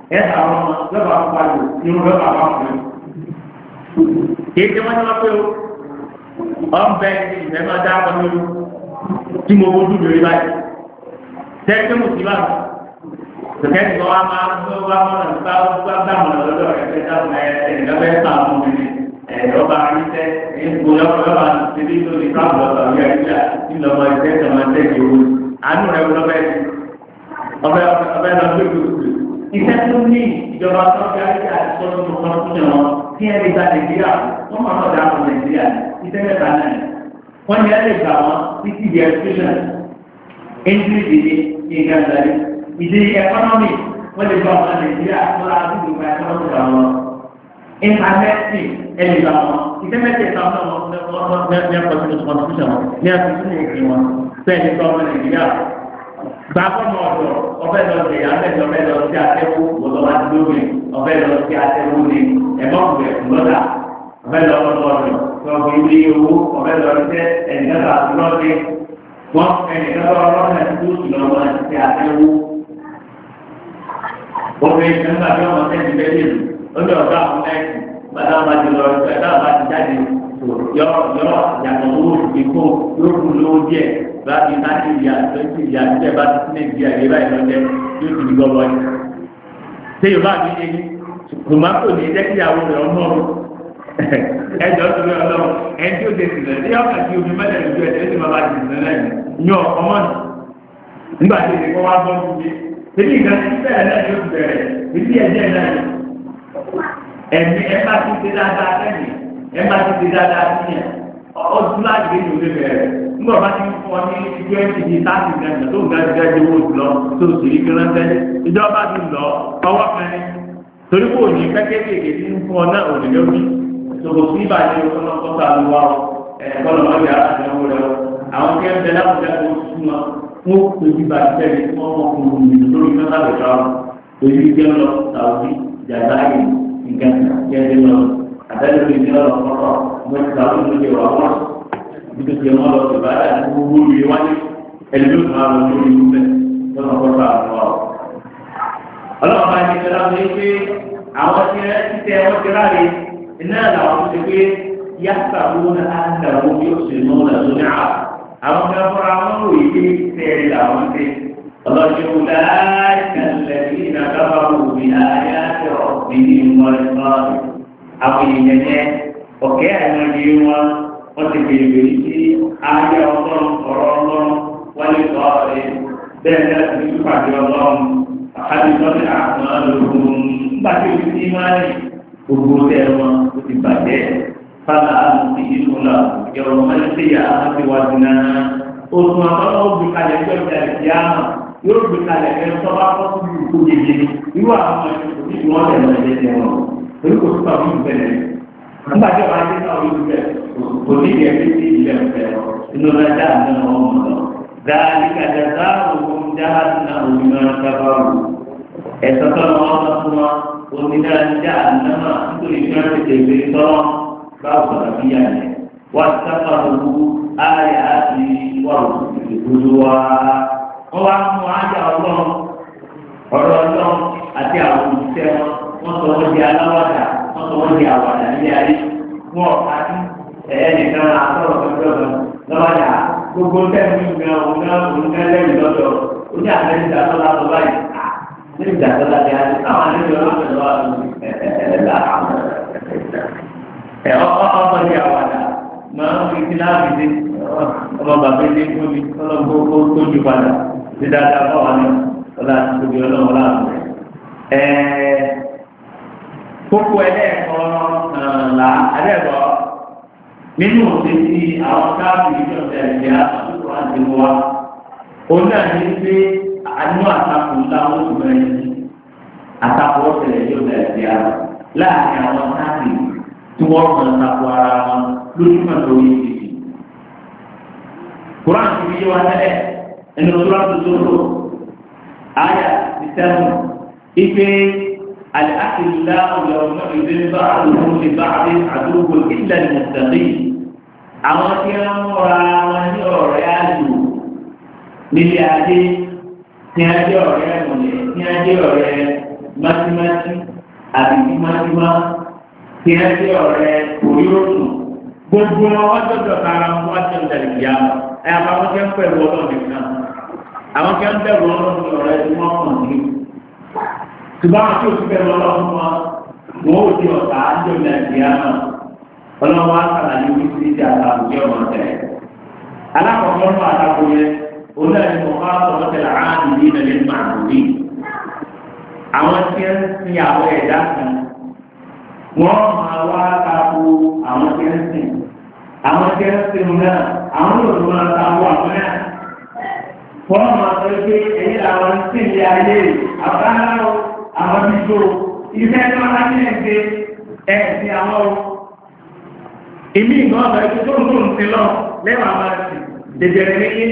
Kìí ṣe wọ́n ti wá pé o ọ̀nbẹ ìfẹ́ máa dá ọkọ lórí tí mo wojú lórí báyìí tẹ́tẹ́ mo ti bá mi tẹ̀kẹ́ tí wọ́n máa ń gbọ́ wá mọ́nà nípa gbá mọ́nà lọ́dọ̀ rẹ̀ fẹ́ dáhùn ẹ̀ẹ́dẹ̀gbẹ́ fẹ́ sàn fún mi ẹ̀ẹ́dọ́gba aríṣẹ́ ẹ̀ẹ́dẹ́gbò lọ́wọ́ ti ní lórí káàbù lọ́sọ̀ ọ̀yà ìjà ńlọmọ ìṣẹ́ tó máa tẹ̀lé owó àánú rẹ̀ wọ́n ọbẹ̀ lọ gbé gbogbo iṣẹ́ tó ní ìjọba tó fi àríṣẹ́ àti sọ́dún tó kọ́ fún wọn tí ẹ lè gba nàìjíríà wọ́n máa tọ́jà àwọn nàìjíríà iṣẹ́ mẹ́ta náà wọ́n ní ẹ lè gbà wọ́n títí di education english ìdí ìgbàgbọ́ ìdí economy wọ́n lè gbà wọ́n nàìjíríà tó la dúró gba economy gbà wọ́n internet ẹ lè gbà wọ́n iṣẹ́ mẹ́tẹ̀ẹ̀ta wọn ní constitution wọn ní àtúntò òfin wọn bẹ́ẹ̀ ní gbà wọ́n nàìjíríà gba fọmọ ọ̀dọ̀ ọbẹ lọ sí abẹjọ ọbẹ lọ sí atẹwò wọlọwà lórí ọbẹ lọ sí atẹwò ní ẹmọkùnrin ẹkùnlọdà ọbẹ lọ ọdọọdọ tọgbọ ilé owó ọbẹ lọ sí ẹnìkan àtúnlọdẹ wọn ẹnìkan ọlọ́run ẹni tó sì lọ wọn sí atẹwò obìnrin kan bá bí ọmọ sẹni bẹ́ẹ̀ lè lórí ọ̀dọ̀ àwọn ẹ̀sìn bàtà bá ti lọ ẹgbẹ́ bá ti jáde yọ yàtọ̀ owó ìkó yóò kú lówó díẹ̀ láti láti ìyá lọ́sí ìyá tí ẹ bá ti sí nàìjíríà yẹ báyìí lọ́jẹ́ yóò ti di gbọ́bọ́ yìí. ṣé yorùbá mi ṣe ní tòmátò ní jẹ́ kí ìyàwó rẹ̀ ọmọ ẹjọ́ tó lé ọlọ́run ẹni tí ó ṣe sílẹ̀ ní ọ̀kà tí omi mẹ́lẹ̀ lójú ẹ̀ tí ó máa bá ti sílẹ̀ lẹ́yìn ní ọkọ̀ mọ́nì nígbà tí èdè kọ́ wá gbọ́ fún mi. èmi ìgbà tí bẹ́ẹ̀ náà yóò bẹ̀rẹ̀ èmi ẹ̀jẹ̀ náà ẹ̀mí ẹ bá ti ṣe dáadáa sẹ́yìn ẹ bá ti ṣe dáadáa síyẹn ọdún láti gbé ìlú bẹ̀rẹ̀ nígbà bá ti ń fọ ní twenty ní thirty gẹ́gẹ́ tó ń gẹ́gẹ́ owó lọ tó sì rí kí rántẹ́ ìjọba ti lọ ọwọ́ kan ní torí kò ní kékeré tí ń fún ọ náà òní lórí ìṣòro sí ìbàjẹ́ ọlọ́kọ́ta ló wá ọ ẹ̀kọ́lọ́ wọn yà á lọ́wọ́ rẹ àwọn kí ẹ bẹ láwùjọ tó sún wọn wọn ó pè bí bàjẹ́ ní wọn mọ̀ fún mi lórí mẹ́ta lè tra wọn èyí jẹ́ lọ sàwùjí jàdáyé ìgbàgbà jẹ́ lọ lẹ́nu mi ní ọ̀rọ̀ kọ́kọ́ mo ti sàwọn ìlú ìwà wọn níbi tí wọ́n lọ sí ìbára àti gbogbo ìwé wáyé ẹni ló máa lọ lórí ìlú bẹ́ẹ̀ lọ́nà kọ́kọ́ àwọn ọ̀rọ̀. ọlọ́run bá ti tẹ́lá pé pé àwọn tí ẹ ti tẹ wọ́n ti ráre iná làwọn tó ti pé yàtọ̀ àwọn àdàwọ̀ yóò ṣe mọ́ ọ̀nà tó ní àá àwọn tí wọ́n fọ́ra wọn rò yí pé tẹ́ẹ̀rì làwọn ti ọlọ́jọ́ láìka lẹ́yìn ìdàgbàbà òbí ayé àti ọ̀bí ní ìmọ̀lẹ́sọ̀ àwọn èèyàn yẹn ọ̀kẹ́ àìmọye wọn wọ́n ti bèèrè sí ayé ọlọ́run ọ̀rọ̀ ọlọ́run wálé sọ ẹ̀ bẹ́ẹ̀ ní láti fi pàdé ọlọ́run àkàdé àtúnṣe àlòkùn nígbà tí o ti ní máa ní gbogbo tẹ́ wọn ó ti bàjẹ́ fáwọn àlùkò ìlú náà ìjọba mọ́lẹ́sẹ̀yà àti wàdí náà òtún àbáwọ̀ òbí kalẹ̀ ẹgbẹ́ ìjà ìjà náà yóò gbé kalẹ̀ ẹ̀ sọ́ba fọ́sùn ìlú yeye irú àwọn ọmọ ìṣòro tí wọ́n tẹ̀lé ẹ̀jẹ̀ tẹ̀ wọn torí kò tó àwọn ìbẹ̀rẹ̀ nígbà tí ọba adé náà yóò bẹ̀ kò ní ìyẹn bí ti ilẹ̀ ọ̀fẹ́ inú ọjà àná ọmọ náà dáadé kájà dáàbò fún jáde náà òbí máa dábàá wò ẹ̀sọ́ tọ́lọ́ wọn sọ fún wọn òní náà já àná náà nítorí tí wọ́n ti tẹ̀lé tọ́lọ́ báwo sọ̀rọ̀ bí yà ni wọ́n ti sábà lọ́wọ́ ayé àti wọ́n wá mú ajá ọlọ́run ọ̀rọ̀ ọlọ́run àti àwọn òṣìṣẹ́ wọn sọ wọ́n di aláwàdà wọ́n sọ wọ́n di àwàdà nílé ayé wọn ọ̀ka ní ẹ̀ẹ́nìkan àtọ̀rọ̀ pẹ̀lú lọ́wọ́dà gbogbo tẹ́lẹ̀ ìgbà òun náà lẹ́yìn lọ́dọ̀ ó ní àtẹ́lẹ̀ ìdásọ́lá tó báyìí ní ìdásọ́lá ti á àwọn àlejò ọlọ́pẹ̀ lọ́wọ́ ọmọ di àwàdà máa ń fi kíláàbì dé ọmọ bàbá ilé fún mi ọlọ́gbó tó ju padà ti dáadáa fún wa ní ọlá tóbi ọlọ́wọ́ láàbù kókó ẹlẹ́ẹ̀kọ́ là ẹlẹ́ẹ̀kọ́ nínú òṣè tí àwọn káàbì ìjọba ẹ̀jẹ̀ àtúntò àti wa òun náà ní pé àánú àtakò ńlá wọn tó bẹ̀rẹ̀ sí àtakò ọ̀sẹ̀ ìjọba ẹ̀jẹ̀ láàrin àwọn káàbì tí wọ́n mọ̀ àtakò ara wọn lójúmọ̀ lórí ìdíje. Quran ti fi yé wa tẹ́lẹ̀ ẹnu tó lọ́dún tó lò áyà ti sẹ́nu ife àlàkìlá ọ̀yọ̀mọ̀ ìdílé bá àlùkò lè bá àdé àdúgbò ìlẹ̀ mùsàlì àwọn tí wọ́n múra wọn ní ọ̀rẹ́ àlù nílé adé tí wọ́n jẹ́ ọ̀rẹ́ ẹ̀mọ̀lẹ́ tí wọ́n jẹ́ ọ̀rẹ́ mátímátí àbíkí mátímá tí wọ́n jẹ́ ọ̀rẹ́ òyìnbó gbogbo wọn dọdọ kára wọn wá sí ọjà ìyá ẹ àbáwọn kẹ ń pẹ̀lú Ọlọ́run nìkan àwọn kẹ ń bẹ̀rù Ọlọ́run ọ̀rẹ́ tí wọn kàn ní ṣùgbọ́n àwọn tí o ti bẹ̀rù Ọlọ́run wọn ò di ọ̀tá ní ọjà ìyá náà Ọlọ́run wa sàlàyé orí sí ti àtàkùn jẹ ọmọ tẹ alákọ̀ọ́kọ́ fún àtàkùn yẹn òun náà ni mo máa sọ̀rọ̀ tẹ̀lé àádì ní ìdílé màdùnmí àwọn tí ń sin àwọn ẹ̀dá kan wọ́n máa wá tako àwọn tí ń sìn àwọn tí ń sìn náà àwọn olùdó máa tako àwọn náà wọ́n máa sọ pé èyí làwọn ń sìn ní ayé àbáláwo àwọn bíjó ìfẹ́ tí wọ́n bá ní ẹ̀sẹ̀ ẹ̀sìn àwọn o èmi ìgbà ọ̀sẹ̀ ètò tó ń tó ń sin lọ lẹ́wọ̀n àwọn àti dèjẹ̀rẹ̀ níyé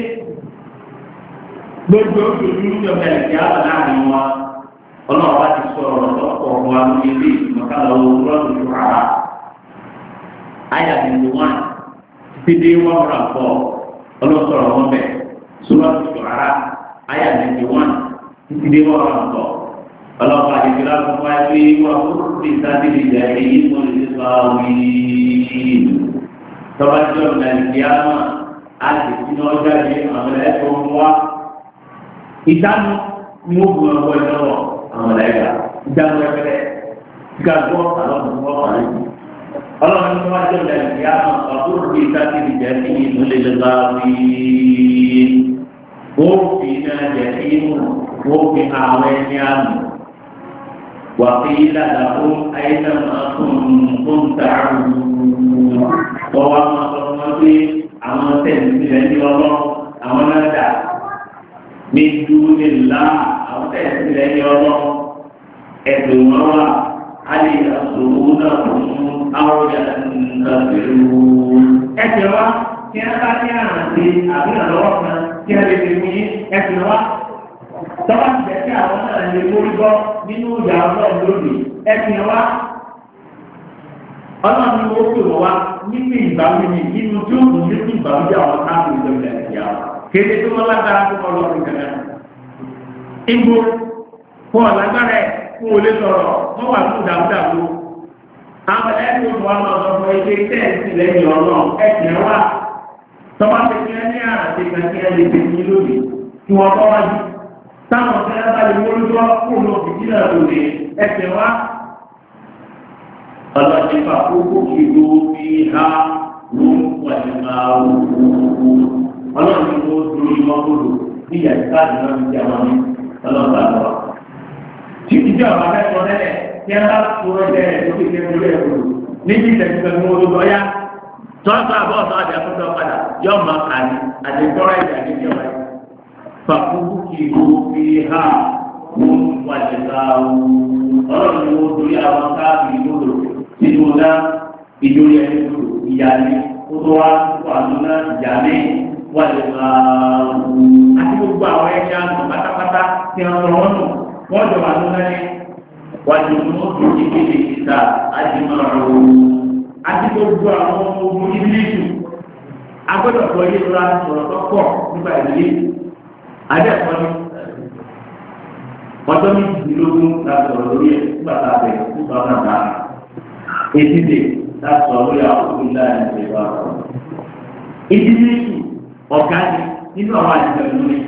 gbogbo òjòjú ìjọba ẹ̀sìn àwọn láàrin wọn ọlọ́ọ̀bá ti sọ̀rọ̀ lọ́pọ̀ ọ̀gbọ̀n àwọn ilé ìmọ̀kálà owó lọ́dún tó rà áyà nínú wọn títí dé wọn rà pọ̀ ọlọ́sọ̀rọ̀ wọn bẹ̀ sọ́lọ́dún tó rà áyà nínú wọn títí dé wọn rà pọ̀ ọlọ́ọ̀bá ti fi láti fún wáyé pé wọn kó ti sáté lè jẹ́ èyí tó lè sọ wí. tọ́ba jọ nàìjíríà náà á ti fi náà jáde àwọn ẹ̀kọ́ wa ìdáná ni ó bu ọgbọ́ ìdánwò àwọn ẹ̀yà ìdáná ẹgbẹ́ kíkà gbọ́ àwọn ọmọ ọmọ rẹ̀ ọlọ́run tó wá jẹ́ ọ̀lẹ́ ìyá ọ̀dúró bíi sákìlì jẹ́ kí inú lè lè bá wí. ó fi náà jẹ́ kí inú ó fi àwọn ẹni àmì wà fi ládàá fún àyíká máa fún tààrù wọ́n wá máa sọ fún wọn pé àwọn tẹ̀sí rẹ̀ ní ọlọ́run àwọn náà dà ní dúró lè lá àwọn tẹ̀sí rẹ̀ ní ọlọ́run ẹ̀dùn wọn wà á lè sọ̀rọ̀ náà fún àwọn ìyàtọ̀ ẹ̀sìn wa tí a bá ní àrùn sí àbí àlọ́wọ́ kan tí a lè fi mú yín ẹ̀sìn wa tọ́wọ́ ti bẹ̀ sí àwọn náà lè mórí bọ́ nínú ìyá ọlọ́run lónìí ẹ̀sìn wa ọlọ́run ni ó pè wọ́n wá nínú ìbáwí ni nínú tí ó dùn nínú ìbáwí bí àwọn káàkiri ìjọba ìyá kéde tó wọn lágbára tó wọn lọ́ọ̀rùn kankan. Igbó fún ọ̀lágbára ẹ̀ fún olè sọ̀rọ̀ wọ́n wà fún dàrúdàrú. Àwọn ẹ̀sìn tó wà lọ sọ fún ẹgbẹ́ tẹ́ẹ̀sì lẹ́yìn ọlọ́run ẹ̀sìn wà. Tọ́ba ti fi ẹni àràtì kan kí ẹ lè fi ní lóde kí wọ́n kọ́ wájú. Táwọn ọ̀sẹ̀ bá lè wọlé tó fún òfìsí náà lòdì ẹ̀sìn wà. Ọlọ́run ti fà kókó ìlú fi ha ló ń wà ní máa wù ú. Ọlọ́run ti kó dúró ìmọ̀kòlò bí ìyàtí káàdì náà ti jẹ́ wọn ní ọlọ́run bá lọ. Tí ìjọ àwọn akẹ́kọ̀ọ́ tẹ́lẹ̀ tí a bá tó ẹgbẹ́ rẹ̀ tó kékeré lórí ẹ̀kọ́ níbi ìtẹ̀síkẹ́ ní owó lọ́yà tọ́sọ àbọ̀ ọ̀sán àti àkótọ́ padà yọ ọmọ àti àdékọ́rọ̀ ìjà níbi ọ̀rẹ́. Fàkúrú ìlú fi ha wọ́n wà ní sáwù. Ọlọ́run ni wọ́n torí àwọn káàbì ìgbòdò nínú ọ̀dá ìdórí ẹni gbòdò ìyáálé ó tó wá púpọ̀ àdúrà ìyáálé wà ní sáwù. Àti gbogbo àwọn ẹ̀ṣẹ̀ àná pátápátá tí wọ́n sọ wọ́n nù wọ́n jọ wà lónà ní wájú mọ́tò ìdílé ìta àdìmọ́rò àti gbogbo àwọn ọmọ ogun ìdílé jù agbọ́dọ̀ bọ́ yé lọ́la sọ̀rọ̀ tó pọ̀ nípa ìdílé adẹ́kọ̀ọ́ ní ọjọ́ méjìdínlógún láti sọ̀rọ̀ lórí ẹ̀ nígbà tá a bẹ̀rẹ̀ nígbà tá a bá etí dè láti sọ̀rọ̀ lórí àwọn òkú ńlá ẹ̀ ṣe wá. ìdílé jù ọ̀gá ni nínú àwọn àdìgbà ìlú ni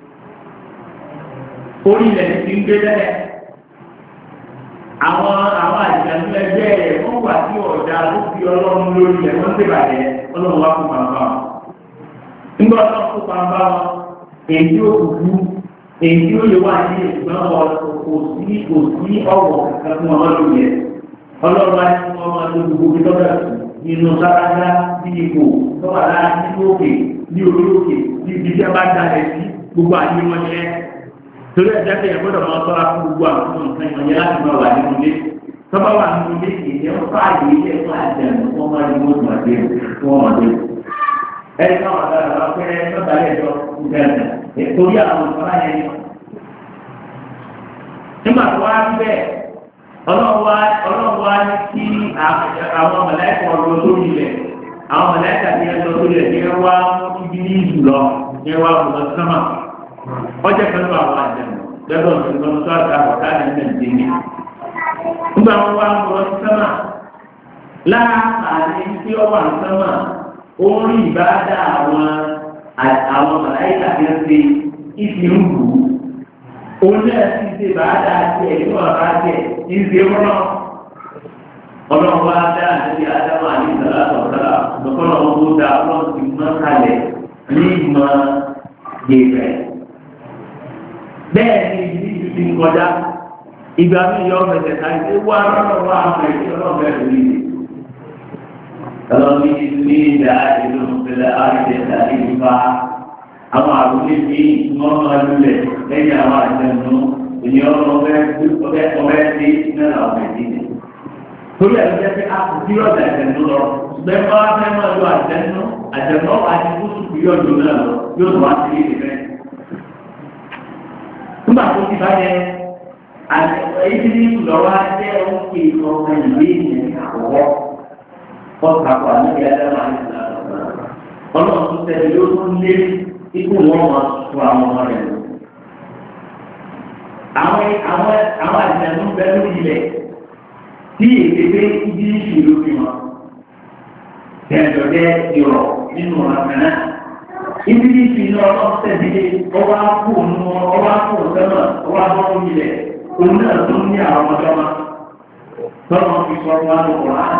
orí ilẹ̀ ti ń gbé lẹ́lẹ̀ àwọn àjànú ẹgbẹ́ rẹ̀ wọ́n wà sí ọ̀dà ó fi ọlọ́run lórí ẹ̀ wọ́n ti bàjẹ́ ọlọ́run wá kó pàmpá wọn. nígbà tó kó pàmpá wọn èyí ó kúkú èyí ó lè wá ní ìgbọ́n kò sí ọ̀wọ̀ kankan fún ọlọ́run yẹn ọlọ́run wá ní wọn máa tó gbogbo bí tọ́jà nínú sáráńgá bí ipò tó wà láàrin ní òkè ní orí òkè ní ibi tí a bá dalẹ̀ sí gbogbo àyè wọn yẹn. Torí ẹ̀jẹ̀ tẹ̀yẹ̀ gbọ́dọ̀ máa tọ́ra fún gbogbo àwọn nǹkan ìwọ̀nyẹn láti máa wà nínú ilé. Tọ́ba wà nínú ilé kì í ṣe ń fààyè ilé fún àjẹmọ́ wọ́n máa ní wọ́n máa dé wọ́n máa dé. Ẹni náà wà dára wá pé lọ́dà ẹ̀jọ́ ìgbẹ́rẹ̀ torí àwọn ìfọ̀rá yẹn ni. Nígbà tó wá bẹ́ẹ̀ ọlọ́run wá ní kí àwọn mọ̀láìkọ̀ ọ̀rọ̀ lórí ilẹ̀ àwọn mọ̀láìkà ti ẹ̀ lọ sórí ẹ̀ ní ẹ wá ibi ní ìlú lọ ní ẹ wá ọ̀rọ̀ sọ́mà. Ọjọ́ kan ló àwọn àjẹmọ́ lọ́dọ̀ ìṣòro tó àgbà ọ̀tá ní Nàìjíríà. Nígbà wọn wá ń lọ sí sọ́mà láàárín tí ó wà ní sọ́mà ó ń rí ìbáradà àwọn màláìkà tí ó ṣe ìfi ń wù ú. Òun náà ti ṣe ìbáradà àti ẹ̀yìn ọ̀rá jẹ ìṣe rọ́nà. Ọlọ́run wá dá àti Ádámù àti ìsàlá sọ̀tàlá lọ́kọ́lọ́ wọn tó dá ọlọ́run ti mọ́ kalẹ̀ ní ìmọ̀ yẹ̀rẹ̀. Bẹ́ẹ̀ ni ìdíjú ti ń kọjá ìgbà mi yọ ọ̀fẹ̀sẹ̀ ká ṣe wá lọ́wọ́ àwọn ẹ̀ṣẹ́ ọlọ́ọ̀fẹ́ lórí rẹ̀. Ọlọ́run ní ìdá ìlú ìpínlẹ̀ àìsẹ̀dá ìfipá àwọn àrùlé ní wọ́n máa lulẹ̀ lẹ́yìn àwọn àjẹmú ènìyàn ọbẹ̀ ṣe náà ọ̀fẹ́ dídì. Torí ẹ̀rọ jẹ́ pé a kò sí ọ̀dà àjẹmú lọ ṣùgbọ́n bá fẹ́ máa lo àjẹmú àti kóṣù píríọ̀dù náà lọ yóò tó wá sí ilé rẹ̀. Nígbà tó ti bá yẹ èyí tí ní ìlọ́wọ́ jẹ́ òkè ọmọ ìwé ìyẹn àkọ́kọ́ ọ̀sàkọ̀ àlejò adáwọ̀ àìsàn ọlọ́run tó tẹ̀lé yóò tún lé ikú wọn máa tún àwọn ọmọ rẹ̀ lọ. Àwọn àìsàn tó ń bẹ lórí ilẹ̀ tí èdè ibi ìṣòro fi wọn tẹ̀lé ìrọ̀ nínú ọ̀nà náà. Ibi ní ìfìlọ ọ̀sẹ̀dílé ọwọ́ àpò sẹ́mà ọwọ́ àbọ̀wọ̀ ilẹ̀ òun náà tó ní àwọn ọmọdé ọmọ tọ́lọ́ fi sọ wọn lọ́wọ́ rà.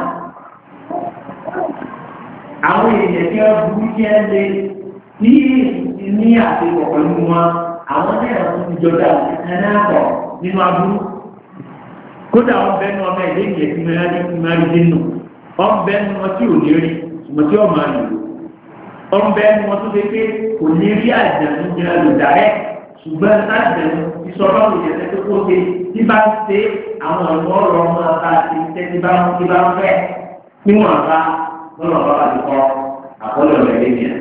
Àwọn èèyàn tí wọ́n burú jẹ́ lé ní àtẹ̀wọ̀ pẹ̀lú wọn àwọn náà tó ti jọba ẹ̀náàbọ̀ nínú aburú. Kódà wọn bẹ́ẹ̀ ní ọmọ ẹ̀dẹ́ ìyẹn tí wọ́n rí nínú wọn bẹ́ẹ̀ ní wọn tí ò ní rí ṣùgbọ́n tí wọ́n máa lò ọ̀nbẹ ni wọ́n tún lè pé kò ní rí àjẹmú jẹ́ lòdàrẹ́ ṣùgbọ́n àjẹmú ìsọ̀rọ̀ ìyẹn tó kó ṣe tí bá ń ṣe àwọn ọ̀rọ̀ ọ̀rọ̀ ọmọ ọba ti ṣe tí bá ń fẹ́ níwọ̀n bá lọ́nà bàbá ti kọ́ àkọlẹ̀ rẹ̀ lẹ́yìn.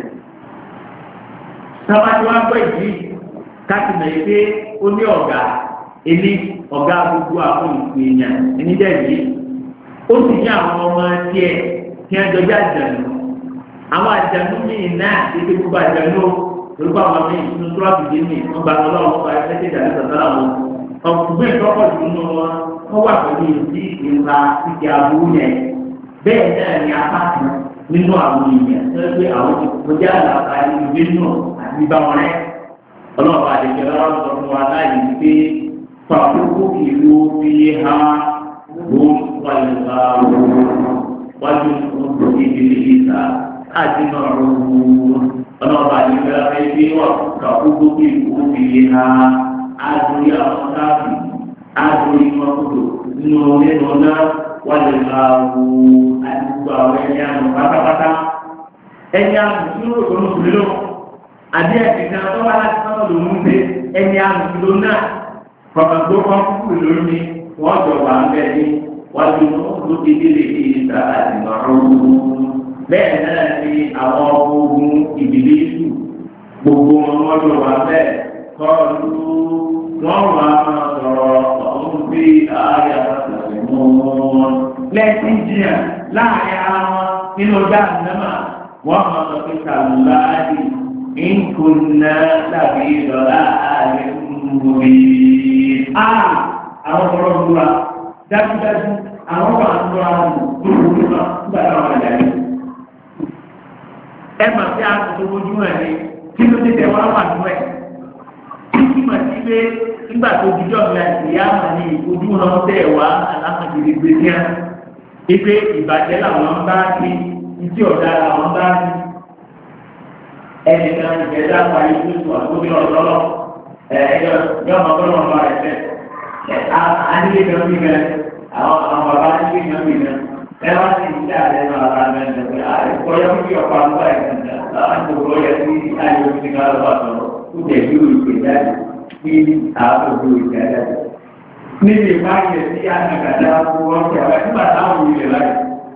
Sábàtì wá gbọ́ ìdí káàkiri náà pé ó ní ọ̀gá gbogbo àwọn ìpè èèyàn ẹni dẹ̀ yìí ó sì ní àwọn ọmọ tiẹ̀ tí wọ́n jọjá àjẹ̀nù àwọn àjẹ̀nù míì náà títí gbogbo àjẹ̀nù orúkọ àwọn míì nínú tó wà fìdí míì wọ́n gba ọlọ́run ọba ẹgbẹ́ ìjà sọ̀tàn àwọn ọ̀gbìn ìtọ́kọ̀ jù nínú wọn wọ́n wà pẹ̀lú ìdí ìpa ìdí àbúrú yẹn bẹ́ẹ̀ náà ni apá kan nínú àwọn èèyàn tó ń gbé àwọn ìkọjá àlàkà ìgbé náà àti ìbá wọn rẹ̀ ọlọ́ọ̀bà àdéjọ́ lọ́wọ́ sọ fún wa láàyè pé fàkókò ìlú fi ha ló ń pàlùkà wájú ọdún ìdílé ìta àti náà rọrùn ọlọ́ọ̀bà àdéjọ́ lọ́wọ́ pé wọ́n fàkókò ìlú fi ha àdórí àwọn káàbì àdórí wọn kúrò nínú náà wájú ìlàwó àti gbogbo àwọn ẹ̀yà àmì pátápátá ẹ̀yà àmì tí ó rò lóṣù lọ àbí ẹ̀sìn kan tó wá láti sọ́nà ló mú pé ẹ̀yà àmì tí ló náà kọ̀ọ̀kan tó kọ́ kúrò lórí wọ́n jọ wà ń bẹ̀ ní wájú ló ti délé ní ìta àti ìmọ̀ràn bẹ́ẹ̀ náà ni àwọn ogun ìdílé ìlú gbogbo wọn jọ wà bẹ́ẹ̀ kọ́ọ̀lù wọ́n wà máa sọ̀rọ̀ ọ̀hún bí ààrẹ àtàkùn wọn lẹ́sìn jìyà láàrin ara wọn nínú ọjà àdámà wọ́n máa sọ pé kàlùláàdì ìkùnà tàbí ìdọ̀lá ààrẹ múrí. Àwọn ọ̀rọ̀ ìgbura dájúdájú àwọn wà ń lọ àwọn olùkọ́ náà nígbà táwọn àjàdé. Ẹ mà sí àtúntò ojú ẹ̀ ní kí ló dé tẹ̀wá wà nú ẹ̀. Kí mà sí pé nígbà tó dijọ́ mi àti ìyá àmà ní ojú náà tẹ̀ wá alámọ̀jìrì gbé ní à. Ipe ìbàjẹ́ làwọn bá sí ìdí ọ̀dà làwọn bá sí. Ẹnìkan ìjẹ́dá parí tó àtúndì ọ̀dọ́lọ́ yọ ọmọ bọ́lá ọmọ rẹ̀ fẹ́. Adílé kan bí gan àwọn bàbá adílé kan bí gan. Ẹ wá sí ìdí àlẹ́ náà ara mẹ́rin pé àìkọ́yọ́ fífi ọ̀pá àgbà ìgbà láwọn ìgbòho yẹ kí ayé omi ká lọ́wọ́ àtọ̀rọ̀ ó jẹ́ bí olùkè jáde bí àwọn olùkè jáde. Níbi ìbáyé sí àgbàdá fún wọn kí àwọn ẹgbẹ́ táwọn ìlẹ̀ láyé.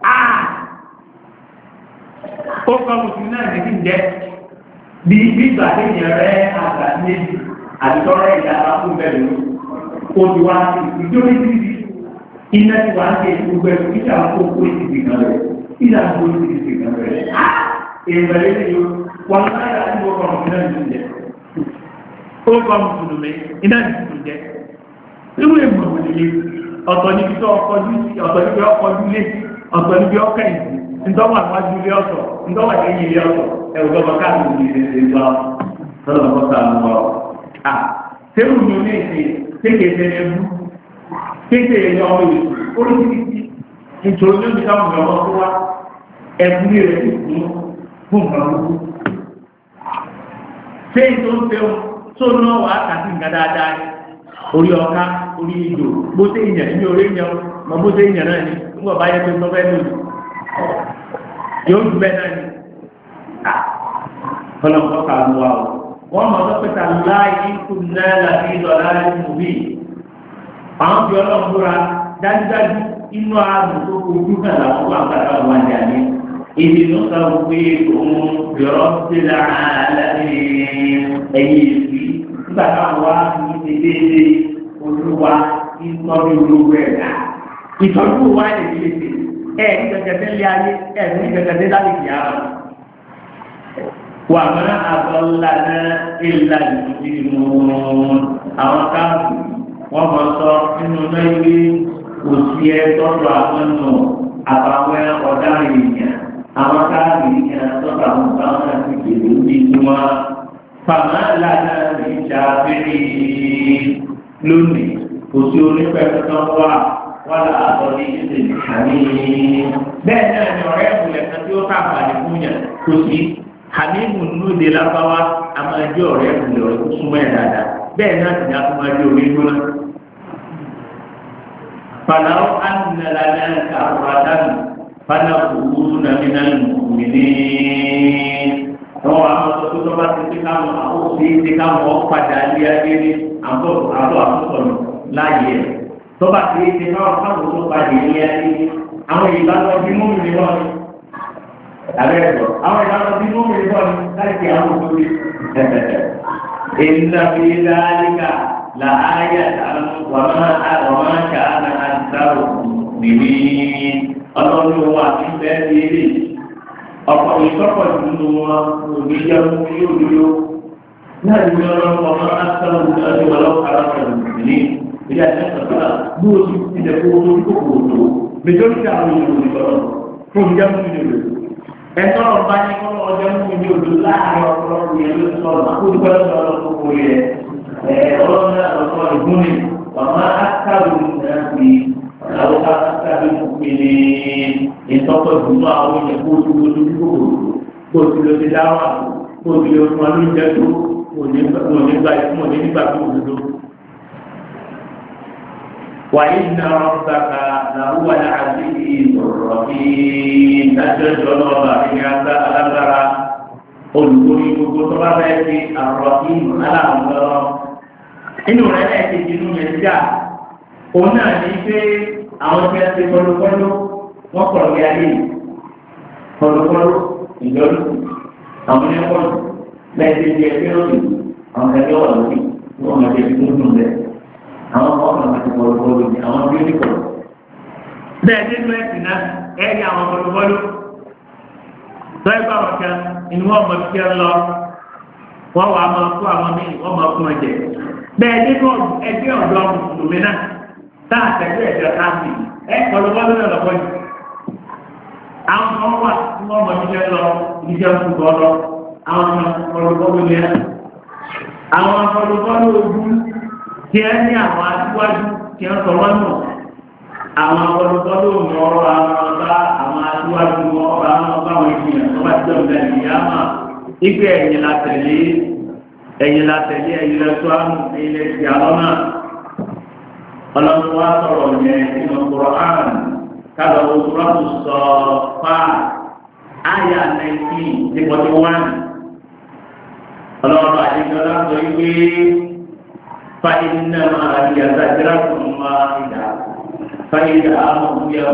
Ó kọ́ mùsùlùmí náà ní kí n jẹ́ bí ìgbà téèyàn rẹ̀ àgbà méjì àtọ́rẹ́ ìyára fún bẹ́ẹ̀ ló ojú wa ti ìjọba ìdíjì iná tí wàá ṣe gbogbo ẹ̀kọ́ ìjà ń kó kó ìdìbì kan rẹ̀ ìjà ń kó ìdìbì kan rẹ̀ èèyàn lè ní wọn láyà tí wọ́n kọ́ ọ̀hún náà ní ìjẹ́ ó kọ́ mùsùlùmí iná ní ìjẹ́ jẹ́ irú èèmọ̀ wò lè ọ̀tọ̀ níbi tó ọkọ̀jú ọ̀tọ̀ níbi ọkọ̀jú lé ọ̀tọ̀ níbi ọkẹ̀yìn ntọ́wọ́ àwájú ilé ọ̀tọ̀ ntọ́wọ́ ẹ̀yìn ilé ọ̀tọ̀ ẹ̀wùdọ́gba káàkiri ilé ìgbà lọ́dọ̀ kọ́ta àwọn ọ̀rọ̀ tẹ́lù ní oní èsè kéèké tẹ́lẹ̀ ẹbú kéèké ẹ̀yọ ọmọ èsù oríṣiríṣi nítorí ló ń ká mọ̀ ọmọ tó wá ẹbú ní rẹ̀ fún nǹkan gbogbo. Fẹ́yìn tó ń fẹ́ tó náà wà á kàtí nǹkan dáadáa orí ọ̀ká orí ìjò bó ṣe ìyàn ní orí ìyàn mọ bó ṣe ìyàn náà ni nígbà bá yẹ pé tó fẹ́ lòdì yóò dùn bẹ́ẹ̀ náà ni ọlọ́pàá kà lù wá o. Wọ́n mọ̀ lọ́pẹ́ta láì kú náà láti ìdọ̀lá nínú bí. Àwọn fi ọlọ́run búra dájúdájú inú ààrùn tó kojú náà làwọn wà gbàgbà wà ní àná. Ibi ló sọ pé òun yọ̀rọ̀ sí láàárín ẹ̀yìn ìsí. Nígbà táwọn wá ní ṣe déédéé olúwa ìtọ́jú olówó ẹ̀dá. Ìtọ́jú wa lè fi ṣe ẹ̀ ní gẹ́gẹ́ lé ayé ẹ̀ ní gẹ́gẹ́ lálẹ́ kìí wà máa àbọ̀lànà ìlà ìmúdìmọ̀ àwọn káàkiri wọ́n mọ̀ sọ nínú náà ilé òsì ẹ tọ́jú àwọn nù àbáwẹ́ ọ̀daràn èèyàn àwọn káàkiri yẹn tọ́jú àwọn táwọn àti ìgbèrú ní tiwọn fàmà lànà ìjà fẹ́rẹ́ lónìí òsì onípẹ̀lú náà wà láàbọ̀ ní ìṣẹ̀lẹ̀ àmì bẹ́ẹ̀ náà ni ọ̀rẹ́ ìmùlẹ̀ kan tí ó káàkiri fún yẹn kò sí. Hamimu nínú èdè lábáwá a máa jẹ́ ọ̀rẹ́ ìpìlẹ̀ ọ̀rẹ́ tó súnmọ́ ẹ̀ dáadáa bẹ́ẹ̀ náà sì ní a tún máa jẹ́ orí gbóná. Fàlàó ànàlà náà kà àrùbádàmù fàlàkùrú nàmínà lùmùmìnì. Wọ́n wà á sọ pé tó bá ti ṣe káwọn àkóso ṣe káwọn ọ̀padà lé ayé ní àbọ̀ àtúntọ̀nù láàyè ẹ̀. Tó bá ti ṣe káwọn tó padà lé ayé àwọn ìbátan bí mú mi lọ ni. Àbẹ̀rẹ̀ àwọn ìbátan bí mú mi lọ ni láti àwọn òṣèré. Inna fi dhalika la ayatan wa ma kana aktharuhum bìbí ọlọ́run wa ní bẹ́ẹ̀ ní ilé ọ̀pọ̀ ìtọ́pọ̀ ìdúró wọn òní jẹ́ mú yóò dúró náà ní ọlọ́run ọmọ asọ́rọ̀ ní ọjọ́ ọlọ́run arákùnrin ní ilé àti ẹ̀sọ́tà bí o ti ti dẹ̀kọ́ owó tó kòkòrò tó méjọ́lítì àwọn ìlú ìgbọ̀rọ̀ fún jẹ́ mú yóò dúró ẹ̀tọ́ ọba ní kọ́ ọjọ́ mú yóò dúró láàárín ọ̀pọ̀lọpọ̀ yẹn ló sọ̀rọ̀ àkójọ وما أكثر الناس لو أكثر المؤمنين إن تقل الله يقول قلت له تدعوة قلت له مالون جدو ونبقى وإن ربك لهو العزيز الرحيم أجل الله إن أكثر olùkóni gbogbo tó bá fẹ́ fi àròkìn aláàmúlọ́rọ́ inú rẹ̀ náà ti di inú yẹn díà òun náà ní pé àwọn tí a ti kọlùkọlù wọ́n kọ̀ lórí ayé kọlùkọlù ìjọlù àwọn ẹ̀kọ́lù lẹ́yìn tí ẹgbẹ́ òsì àwọn ẹgbẹ́ wà lórí wọ́n máa tẹ̀sí tó dùn bẹ́ẹ̀ àwọn ọmọ náà ti kọlùkọlù ní àwọn bí ó ní kọlù. bẹ́ẹ̀ nínú ẹ̀sìn náà ẹ̀rí àwọn kọlùkọlù lọ́yìn bá wọn kan inú wọn mọ̀ sí ẹ lọ wọ́n wà á máa kó àwọn míì wọ́n máa kún ẹ̀jẹ̀ bẹ́ẹ̀ nínú ẹgbẹ́ ọ̀dọ́ mùsùlùmí náà tá a tẹ̀lé ẹ̀jẹ̀ káàmì ẹ̀ kọlọ́kọ́lọ́ náà lọ́kọ́ yìí àwọn kan wà tí wọ́n mọ̀ sí ẹ lọ ìdíjẹ́ òkùnkọ́ lọ àwọn kọlọ́kọ́lọ́ ní ẹ àwọn kọlọ́kọ́lọ́ ogun tí ẹ ní àwọn aṣíwájú tí ẹ sọ wọ́n nù àwọn kọlọ́kọ́lọ́ òmìn ọ̀rọ̀ àwọn ọba àwọn aṣíwájú ọba àwọn ọba àwọn ènìyàn tó bá ti dọ̀ ọ̀gá ìyá máa ìgbẹ́ ẹ̀yìn la tẹ̀lé ẹ̀yìn lẹ́tọ́ àmú ẹ̀yìn lẹ́sì àlọ́nà ọlọ́run wá sọ̀rọ̀ yẹn nínú Qur'an kálọ̀ òṣùrọ̀tù sọ fà áyà 19-41 ọlọ́run àdéjọ́lá sọ wípé fàìdínà máa rí àtàjẹ́rà fún ọmọ ìdá fàìdà àmọ̀kúyà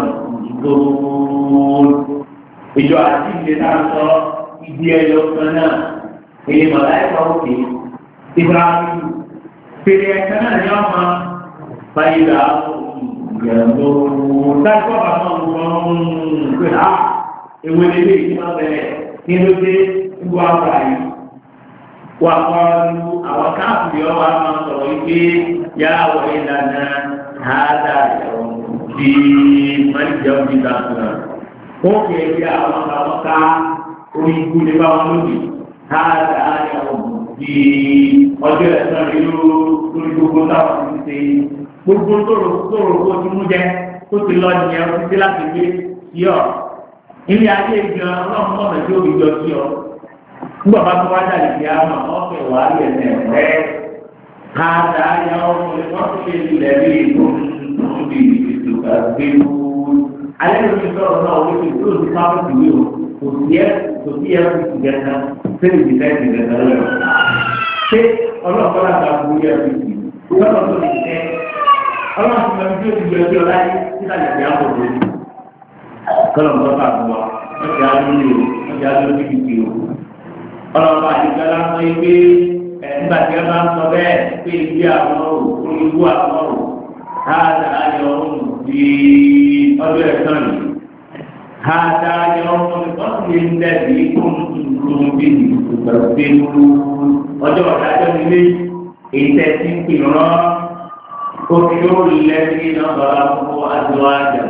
gbòòrò ìjọ àti ìdè náà sọ ìdí ẹyọ kan náà èyí mọ̀láìkà òkè Ibrahim fèrè ẹ̀ka náà ní ọmọ fàyídà ìyàgbó dájọ́ bàbá ọmọ pé á ewé lélẹ̀ yìí máa bẹ̀rẹ̀ kí ló dé gbogbo àgbà yìí wà kọ́ọ̀lù àwọn káàkiri ọwọ́ a máa sọ̀rọ̀ wípé yá wọ ìlànà àádá ìyàwó di mọ́lìjẹ́ òbí dàgbà ó kéré àwọn ká orí ikú ní báwọn lónìí káàdà àyàwó di ọjọ́ ẹ̀sán ìlú lórí gbogbo táwọn ti ṣe gbogbo tóró kó ti mú jẹ kó ti lọ nìyẹn ó ti dé láti gbé sí ọ ilé ayé gan ọlọ́run mọ̀nà tí ó fi jọ sí ọ nígbà bá tó wá dàbí ìdí àmọ́ ọ̀fẹ́ wàá rí ẹ̀sẹ̀ rẹ̀ káàdà àyàwó wọ́n ti ṣe ilẹ̀ bí ìtòun bí ètò àgbéwò alẹ́ ló ti sọ̀rọ̀ náà wọ́n ti tó ti fáwọn ìwé o kò sí ẹ kò gẹ̀ẹ́ta sẹ́yìn ti fẹ́ẹ́ ti gẹ̀ẹ́ta lọ́wọ́ ṣé ọlọ́ọ̀kọ́ láti àbúrò yẹ kò sí lọ́nà tó lè tẹ́ ọlọ́run ti mọ̀ bí ó ti gbé ọjọ́ láyé nígbà lè fi àpò tó kọ́lọ̀ ń tọ́ka fún wa wọ́n ti alórí o wọ́n ti alórí bìbì o ọlọ́run àdìgbà lásán yìí pé nígbà tí ẹ bá ń sọ bẹ́ẹ̀ pé ibi àwọn orí ibú àwọn ọ̀rọ̀ káàdà ayọ̀ ọ̀hún di ọjọ́ ẹ̀sán yìí káàdà ayọ̀ ọ̀hún wọ́n ti ń dẹ̀bi kún bí ìgbàgbéru ọjọ́ ọ̀dájọ́ nílé èyí tẹ́ ti ń pè rán omi yóò lẹ́sìn náà bàbá fún àdúrà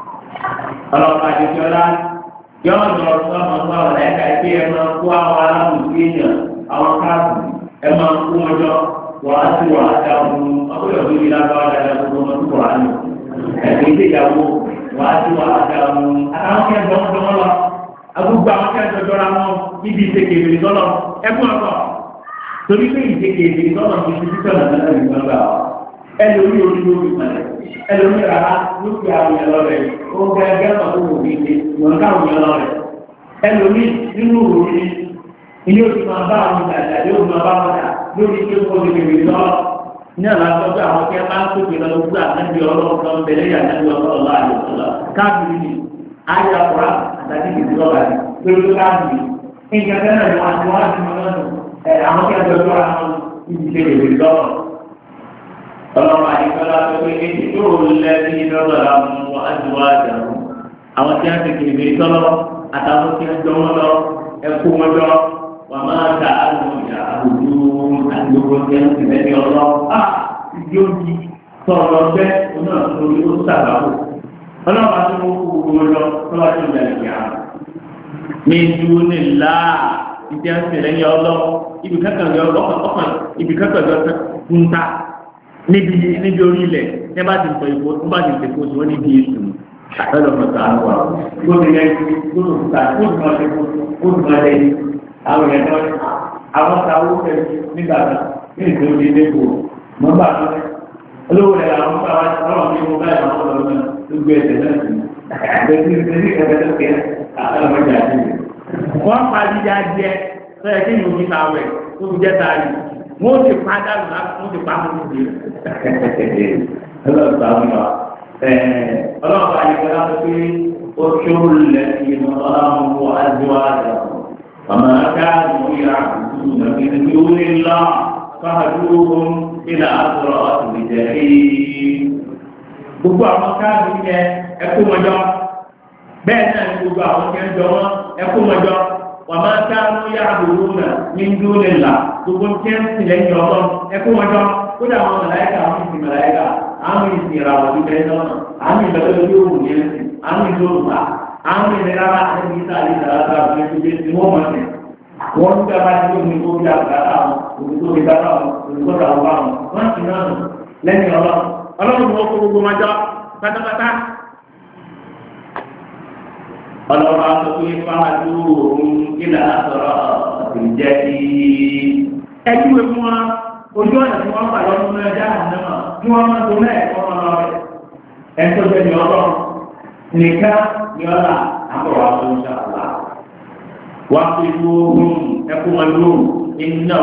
ọlọ́pàá àdìsọ́lá yọ̀ọ́ lọ sọ́mọ fún àwọn ẹ̀ka ẹgbẹ́ ẹ̀ máa kó àwọn aláwùjọ èèyàn àwọn káàkiri ẹ̀ máa kó wọn jọ wàá sí wàá dá ohun ọgbẹ́ òbí mi lágbára dáadáa gbogbo ọmọ tó kọ̀ á lò ẹ̀sìn ìgbéyàwó wàá sí wàá dá ohun àtàwọn kẹ́ dọ́mọdọ́mọ lọ agbègbè àwọn kẹ́ dọ́jọ́ra wọn níbi ìṣèkèbè ìtọ́lọ ẹkún ọkọ̀ torí pé ìṣèkèbè ìtọ́lọ ti fi títọ́ nàá nígbà ẹlòmí orí lórí pẹ̀lẹ́ ẹlòmí rárá ló fi àwọn yẹn lọ rẹ̀ ó gbẹ ẹgbẹ́ náà tó wò ní ilé ìwọ̀n káwọn yẹn lọ rẹ̀ ẹlòmí nínú òrí ilé òsì máa bá àwọn ìgbàjà yóò máa bá wọn dà lórí ilé ìwọ̀n kékeré lọ ní àlàáfíà àwọn kí ẹ máa ń tóbi lọ gbogbo àtẹ́bí ọlọ́run kan bẹ̀rẹ̀ yà àtẹ́bí ọlọ́run láàyè ọ̀la káàkiri ni ayé àkùrá àtàkì kìí lọ́ba ni lórí káàkiri nǹkan tẹ́lẹ̀ ni wọ́n ti mọ lọ́nà àwọn kí ẹ jọjọ́ àwọn ibi ìṣe lè lọ́rọ̀ ọlọ́run àdìgbọ́lá tó pé ètò ìṣòro lẹ́bí lọ́dọ̀ọ́lá mú àdúrà àwọn tí wọ́n ti kébé tọ́lọ́ àtàwọn tí wọ́n jọ wọn lọ ẹkú wọn jọ wà máa ta àwọn ìyá àwùjọ àdúgbò tí wọ́n ti lẹ́ni ọlọ́ ìdí òjì tọ̀rọ̀ ọgbẹ́ oní ọ̀sán orí ó sàgbàpọ̀ ọlọ́run àti wọn kú gbogbo lọ tọ́lá tó lẹ̀ yà ní dúró ní ńlá ìdí àti lẹ́ni ọlọ́ ibi kankan yọ ọkàn ibi kankan yọ kúńtà níbi orí ilẹ̀ ní bá ti ń sọ ìfò ní bá ti ń tẹ̀kọ́ sí wọ́n níbi èsù àtọ́lọ́mọ̀ta àwọn gómìnà gómìnà gómìnà àwọn ẹ̀dọ́ àwọn sáwó fẹ́ nígbà ní ìtòjú lẹ́kọ̀ọ́ mọ́ bá tó olówó rẹ̀ àwọn sáwá ọlọ́run ní mo báyìí àwọn ọlọ́run náà ló gbé ẹsẹ̀ náà sí àgbẹ̀sí ìṣẹ́lẹ̀ ẹgbẹ́ tó kẹ́ àtọ́lọ́mọdé àti rẹ̀. wọ́n pa jíjá jẹ́ sọ́yẹ́ kí ìlú nípa rẹ̀ tó fi jẹ́ sáárì wọ́n ti pa dàrú láti wọ́n ti pa mọ́ sí ọlọ́run sáwọn náà ọlọ́run bá yẹ kí wọ́n pé ó ṣòro lẹ́yìn ọlọ́run wọ àjọ وما كانوا يعبدون من دون الله فهدوهم إلى صراط الجحيم gbogbo àwọn káàdì yẹn ẹkú mọjọ bẹ́ẹ̀ náà ni gbogbo àwọn tí ń jọ wọn ẹkú mọjọ wọn máa káàdì yá àbúrò náà ní dúró là gbogbo tí ń tilẹ̀ ń jọ wọn ẹkú mọjọ kódà àwọn màláíkà àwọn ìsìn màláíkà àwọn ìsìn ìràwọ̀ tó bẹ́ẹ̀ náà àwọn ìgbàlódé yóò wù yẹn àwọn ìdóòwò àwọn ìlera bá ti ní sáà ìlera bá ti ní ṣe tí wọ́n mọ̀ sí. wọ́n ń gbà bá ti ní kó bí àgbàrá àwọn olùkó bí bàbá àwọn olùkó bí àwọn àwọn wọ́n ti náà lẹ́yìn ọlọ́run ni wọ́n kó gbogbo wọn jọ pátápátá. ọlọ́run á sọ pé fáwọn òun kílà sọ̀rọ̀ ìjẹ́ kí. ẹjú ìwé fún wa ojú ọ̀nà tí wọ́n gbà lọ́dún náà já àná tí wọ́n máa tó náà ẹ̀kọ́ wọn lọ rẹ̀ ẹ̀ tó jẹ́ ní ọlọ́run nìkan yọ̀ọ́lá àbọ̀wá tó ń ṣàlá. wà á fi gbóòórùn ẹkún wọn lóòrùn iná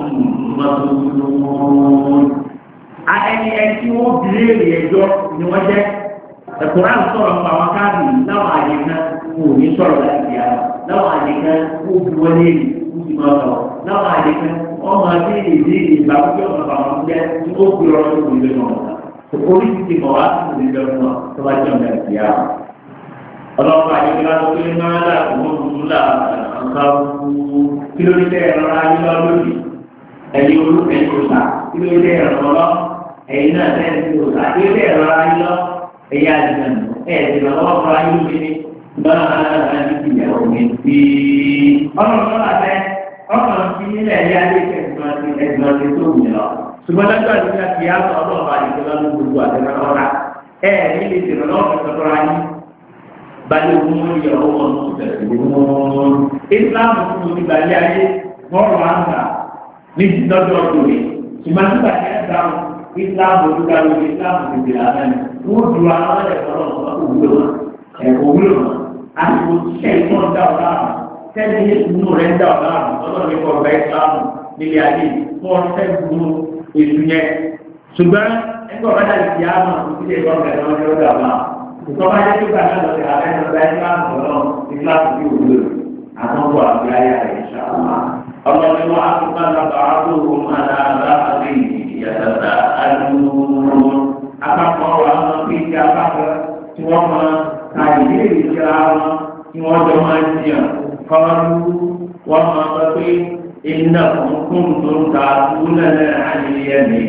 mọ́tòlóòrùn. ẹni tí wọ́n bìrì ẹjọ́ ni wọ́n jẹ́ ẹ̀kúrá ń sọ̀rọ̀ nípa àwọn káàdì láwọn àyè kan kò ní sọ̀rọ̀ láti di àwọn láwọn àyè kan kó fi wọlé èyí kó fi máa sọ̀rọ̀ láwọn àyè kan ọmọ adé èdè ìgbàgbọ́ ọ̀nà àwọn ọmọdé tí ó fi ọ̀rọ̀ tó wọlé náà orí ti mọ̀ wá sí ìdílé ọ̀nà tó bá jẹ́ ọ̀nà ìyá wọn. ọlọ́pàá àyíká tó pé máa dà fún òun là nǹkan kí ló dé ẹ̀rọ ayé lọ lónìí ẹ̀yìn olú ẹ̀yìn òòsà kí ló dé ẹ̀rọ lọ ẹ̀yìn náà lẹ́yìn tí òòsà kí ló dé ẹ̀rọ ayé lọ ẹ̀yà àdìgbàn ẹ̀ẹ́dìgbàn lọ́wọ́ fún ayé lómi máa ní ìyàwó mi sí. ọlọ́run àtẹ ọkàn sí nílẹ̀ ẹ̀yà lè ẹ̀gbọ́n ti tó wù lọ. ṣùgbọ́n lọ́jọ́ àdìgbà kì í àtọ̀ ọlọ́ọ̀bà àdìgbà lọ́dún gbogbo àtẹnudọ́ra nílé ìdìrọ̀lọ́wọ́ kẹsàn-án ayé balẹ̀ òun mú ìyàwó wọn tó tẹ̀síwọ́n. ìsìláàmù fún mi balẹ̀ ayé wọ́n rọ̀ àǹtà ní lọ́jọ́ ọdún rẹ̀ ṣùgbọ́n nígbà tí ẹ dáhùn ìsìláàmù olúwa lórí ìsìláàmù tètè àbẹ́ni wọ́n dùn àwọn ẹ̀kọ́ náà òwúlò wọn ẹ̀kọ́ òwúlò wọn àsìkò tíṣẹ́ ìtọ́ ń dá ọ̀la àrùn tẹ́lẹ̀ inú rẹ̀ ń dá ọ̀la àrùn ọlọ́run ní kọ́ ọ̀gá ìsìláàmù nílé ayé fún ọ̀sẹ̀ gbùnú ètò yẹn ṣùgbọ́n ẹgbẹ́ ọ̀gá dàbí ti àmà òkúté ìgbọ́ngàn náà ní ọ̀gá àmà ìtọ́ba yẹn tó gbà náà lọ sí àbẹ́ ọ̀gá ìsìláàmù ọlọ́run ìsìláàmù bí òwúlò àtọ́kọ̀ àbí ayé rẹ̀ ìṣàlá ọlọ́run wá àtúntà nàbà àdóhùn àdàbà àbí ìyàtàtà àdúró àpapọ̀ wà wọn pé kí apapọ̀ tí wọ́n máa ta ìbéèrè síra wọn tí wọ́n jọ máa ń jiyàn kọ́ọ́lù wọ́n máa sọ pé iná kúnkún tó ń ta àdúró náà àyè mi.